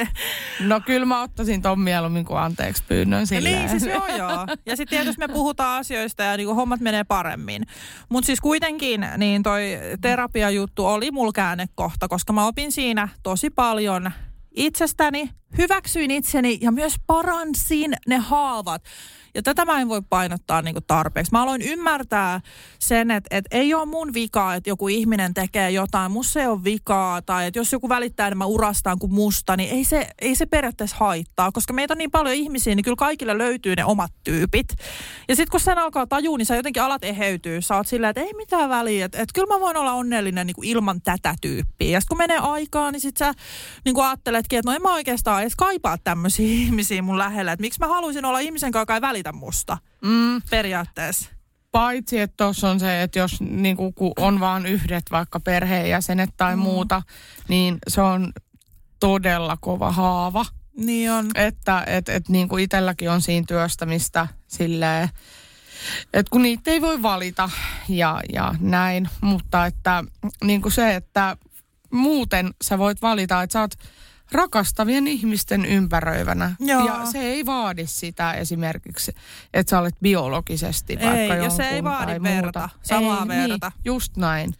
No kyllä mä ottaisin ton mieluummin kuin anteeksi pyynnön silleen. Niin siis joo joo. Ja sitten tietysti me puhutaan asioista ja niinku hommat menee paremmin. Mutta siis kuitenkin niin toi terapiajuttu oli mulla käännekohta, koska mä opin siinä tosi paljon itsestäni, hyväksyin itseni ja myös paransin ne haavat. Ja tätä mä en voi painottaa niinku tarpeeksi. Mä aloin ymmärtää sen, että et ei ole mun vikaa, että joku ihminen tekee jotain. Musta ei ole vikaa. Tai että jos joku välittää enemmän urastaan kuin musta, niin ei se, ei se periaatteessa haittaa. Koska meitä on niin paljon ihmisiä, niin kyllä kaikille löytyy ne omat tyypit. Ja sitten kun sen alkaa tajua, niin sä jotenkin alat eheytyy. Sä oot silleen, että ei mitään väliä. Että et kyllä mä voin olla onnellinen niinku ilman tätä tyyppiä. Ja sitten kun menee aikaa, niin sit sä niinku ajatteletkin, että no en mä oikeastaan edes kaipaa tämmöisiä ihmisiä mun lähellä. Että miksi mä haluaisin olla ihmisen kanssa, joka ei välitä musta mm. periaatteessa. Paitsi, että tuossa on se, että jos niinku, kun on vaan yhdet vaikka perheenjäsenet tai mm. muuta, niin se on todella kova haava. Niin on. Että et, et, niin kuin itselläkin on siinä työstämistä silleen, että kun niitä ei voi valita ja, ja näin, mutta että niin kuin se, että muuten sä voit valita, että sä oot rakastavien ihmisten ympäröivänä. Joo. Ja se ei vaadi sitä esimerkiksi, että sä olet biologisesti vaikka ei, jonkun ja se ei vaadi tai verta, muuta. samaa ei, verta. Niin, just näin.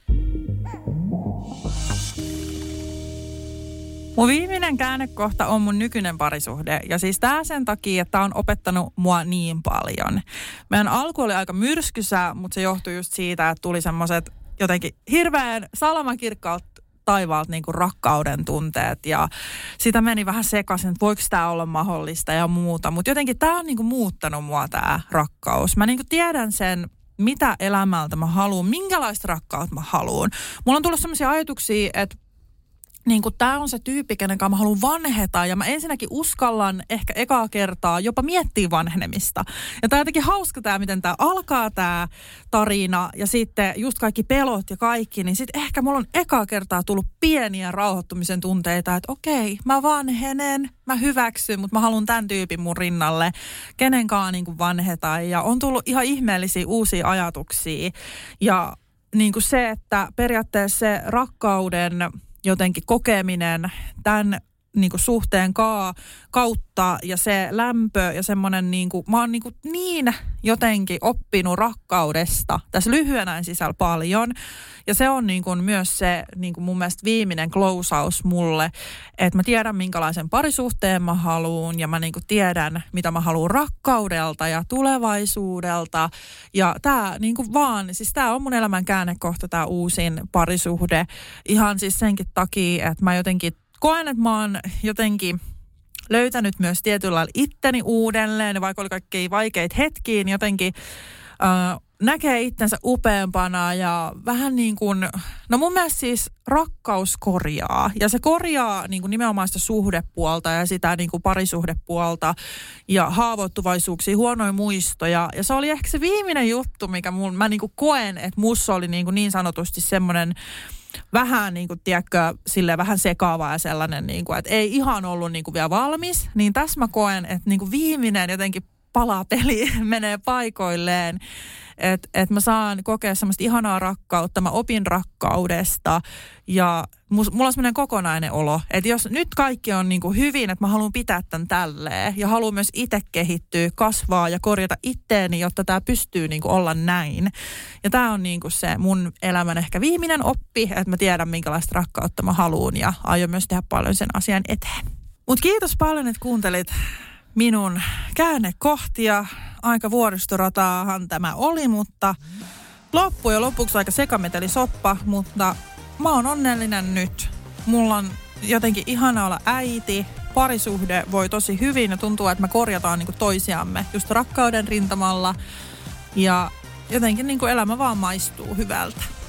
Mun viimeinen käännekohta on mun nykyinen parisuhde. Ja siis tää sen takia, että tää on opettanut mua niin paljon. Meidän alku oli aika myrskysä, mutta se johtui just siitä, että tuli semmoset jotenkin hirveän salamakirkkaat taivaalta niin kuin rakkauden tunteet. Ja sitä meni vähän sekaisin, että voiko tää olla mahdollista ja muuta. Mutta jotenkin tää on niin kuin muuttanut mua tää rakkaus. Mä niin kuin tiedän sen, mitä elämältä mä haluan, minkälaista rakkautta mä haluan. Mulla on tullut sellaisia ajatuksia, että niin kuin tää on se tyyppi, kenen kanssa mä haluan vanheta ja mä ensinnäkin uskallan ehkä ekaa kertaa jopa miettiä vanhenemista. Ja tää on jotenkin hauska tää, miten tää alkaa tää tarina ja sitten just kaikki pelot ja kaikki, niin sitten ehkä mulla on ekaa kertaa tullut pieniä rauhoittumisen tunteita, että okei, mä vanhenen, mä hyväksyn, mutta mä haluan tämän tyypin mun rinnalle, kenenkaan niin kuin vanheta ja on tullut ihan ihmeellisiä uusia ajatuksia ja niin kuin se, että periaatteessa se rakkauden jotenkin kokeminen tämän niin kuin suhteen kaa, kautta ja se lämpö ja semmoinen, niin kuin, mä oon niin, kuin niin jotenkin oppinut rakkaudesta tässä lyhyen ajan sisällä paljon. Ja se on niin kuin myös se niin kuin mun mielestä viimeinen klousaus mulle, että mä tiedän minkälaisen parisuhteen mä haluun ja mä niin kuin tiedän mitä mä haluun rakkaudelta ja tulevaisuudelta. Ja tää niin kuin vaan, siis tää on mun elämän käännekohta tää uusin parisuhde. Ihan siis senkin takia, että mä jotenkin koen, että mä oon jotenkin löytänyt myös tietyllä lailla itteni uudelleen, vaikka oli kaikkein vaikeita hetkiä, niin jotenkin äh, näkee itsensä upeampana ja vähän niin kuin, no mun mielestä siis rakkaus korjaa. Ja se korjaa niin kuin nimenomaan sitä suhdepuolta ja sitä niin kuin parisuhdepuolta ja haavoittuvaisuuksia, huonoja muistoja. Ja se oli ehkä se viimeinen juttu, mikä mun, mä niin kuin koen, että musta oli niin, kuin niin sanotusti semmoinen vähän niin kuin, tiedätkö, silleen vähän sekaava ja sellainen, niin kuin, että ei ihan ollut niin kuin vielä valmis. Niin tässä mä koen, että niin kuin viimeinen jotenkin palapeli menee paikoilleen. Että et mä saan kokea semmoista ihanaa rakkautta, mä opin rakkaudesta ja mus, mulla on semmoinen kokonainen olo. Että jos nyt kaikki on niin kuin hyvin, että mä haluan pitää tämän tälleen ja haluan myös itse kehittyä, kasvaa ja korjata itteeni, jotta tämä pystyy niin kuin olla näin. Ja tämä on niin kuin se mun elämän ehkä viimeinen oppi, että mä tiedän minkälaista rakkautta mä haluan ja aion myös tehdä paljon sen asian eteen. Mut kiitos paljon, että kuuntelit minun käännekohtia. Aika vuoristorataahan tämä oli, mutta loppujen lopuksi aika sekametelisoppa, mutta mä oon onnellinen nyt. Mulla on jotenkin ihana olla äiti, parisuhde voi tosi hyvin ja tuntuu, että me korjataan niinku toisiamme just rakkauden rintamalla ja jotenkin niinku elämä vaan maistuu hyvältä.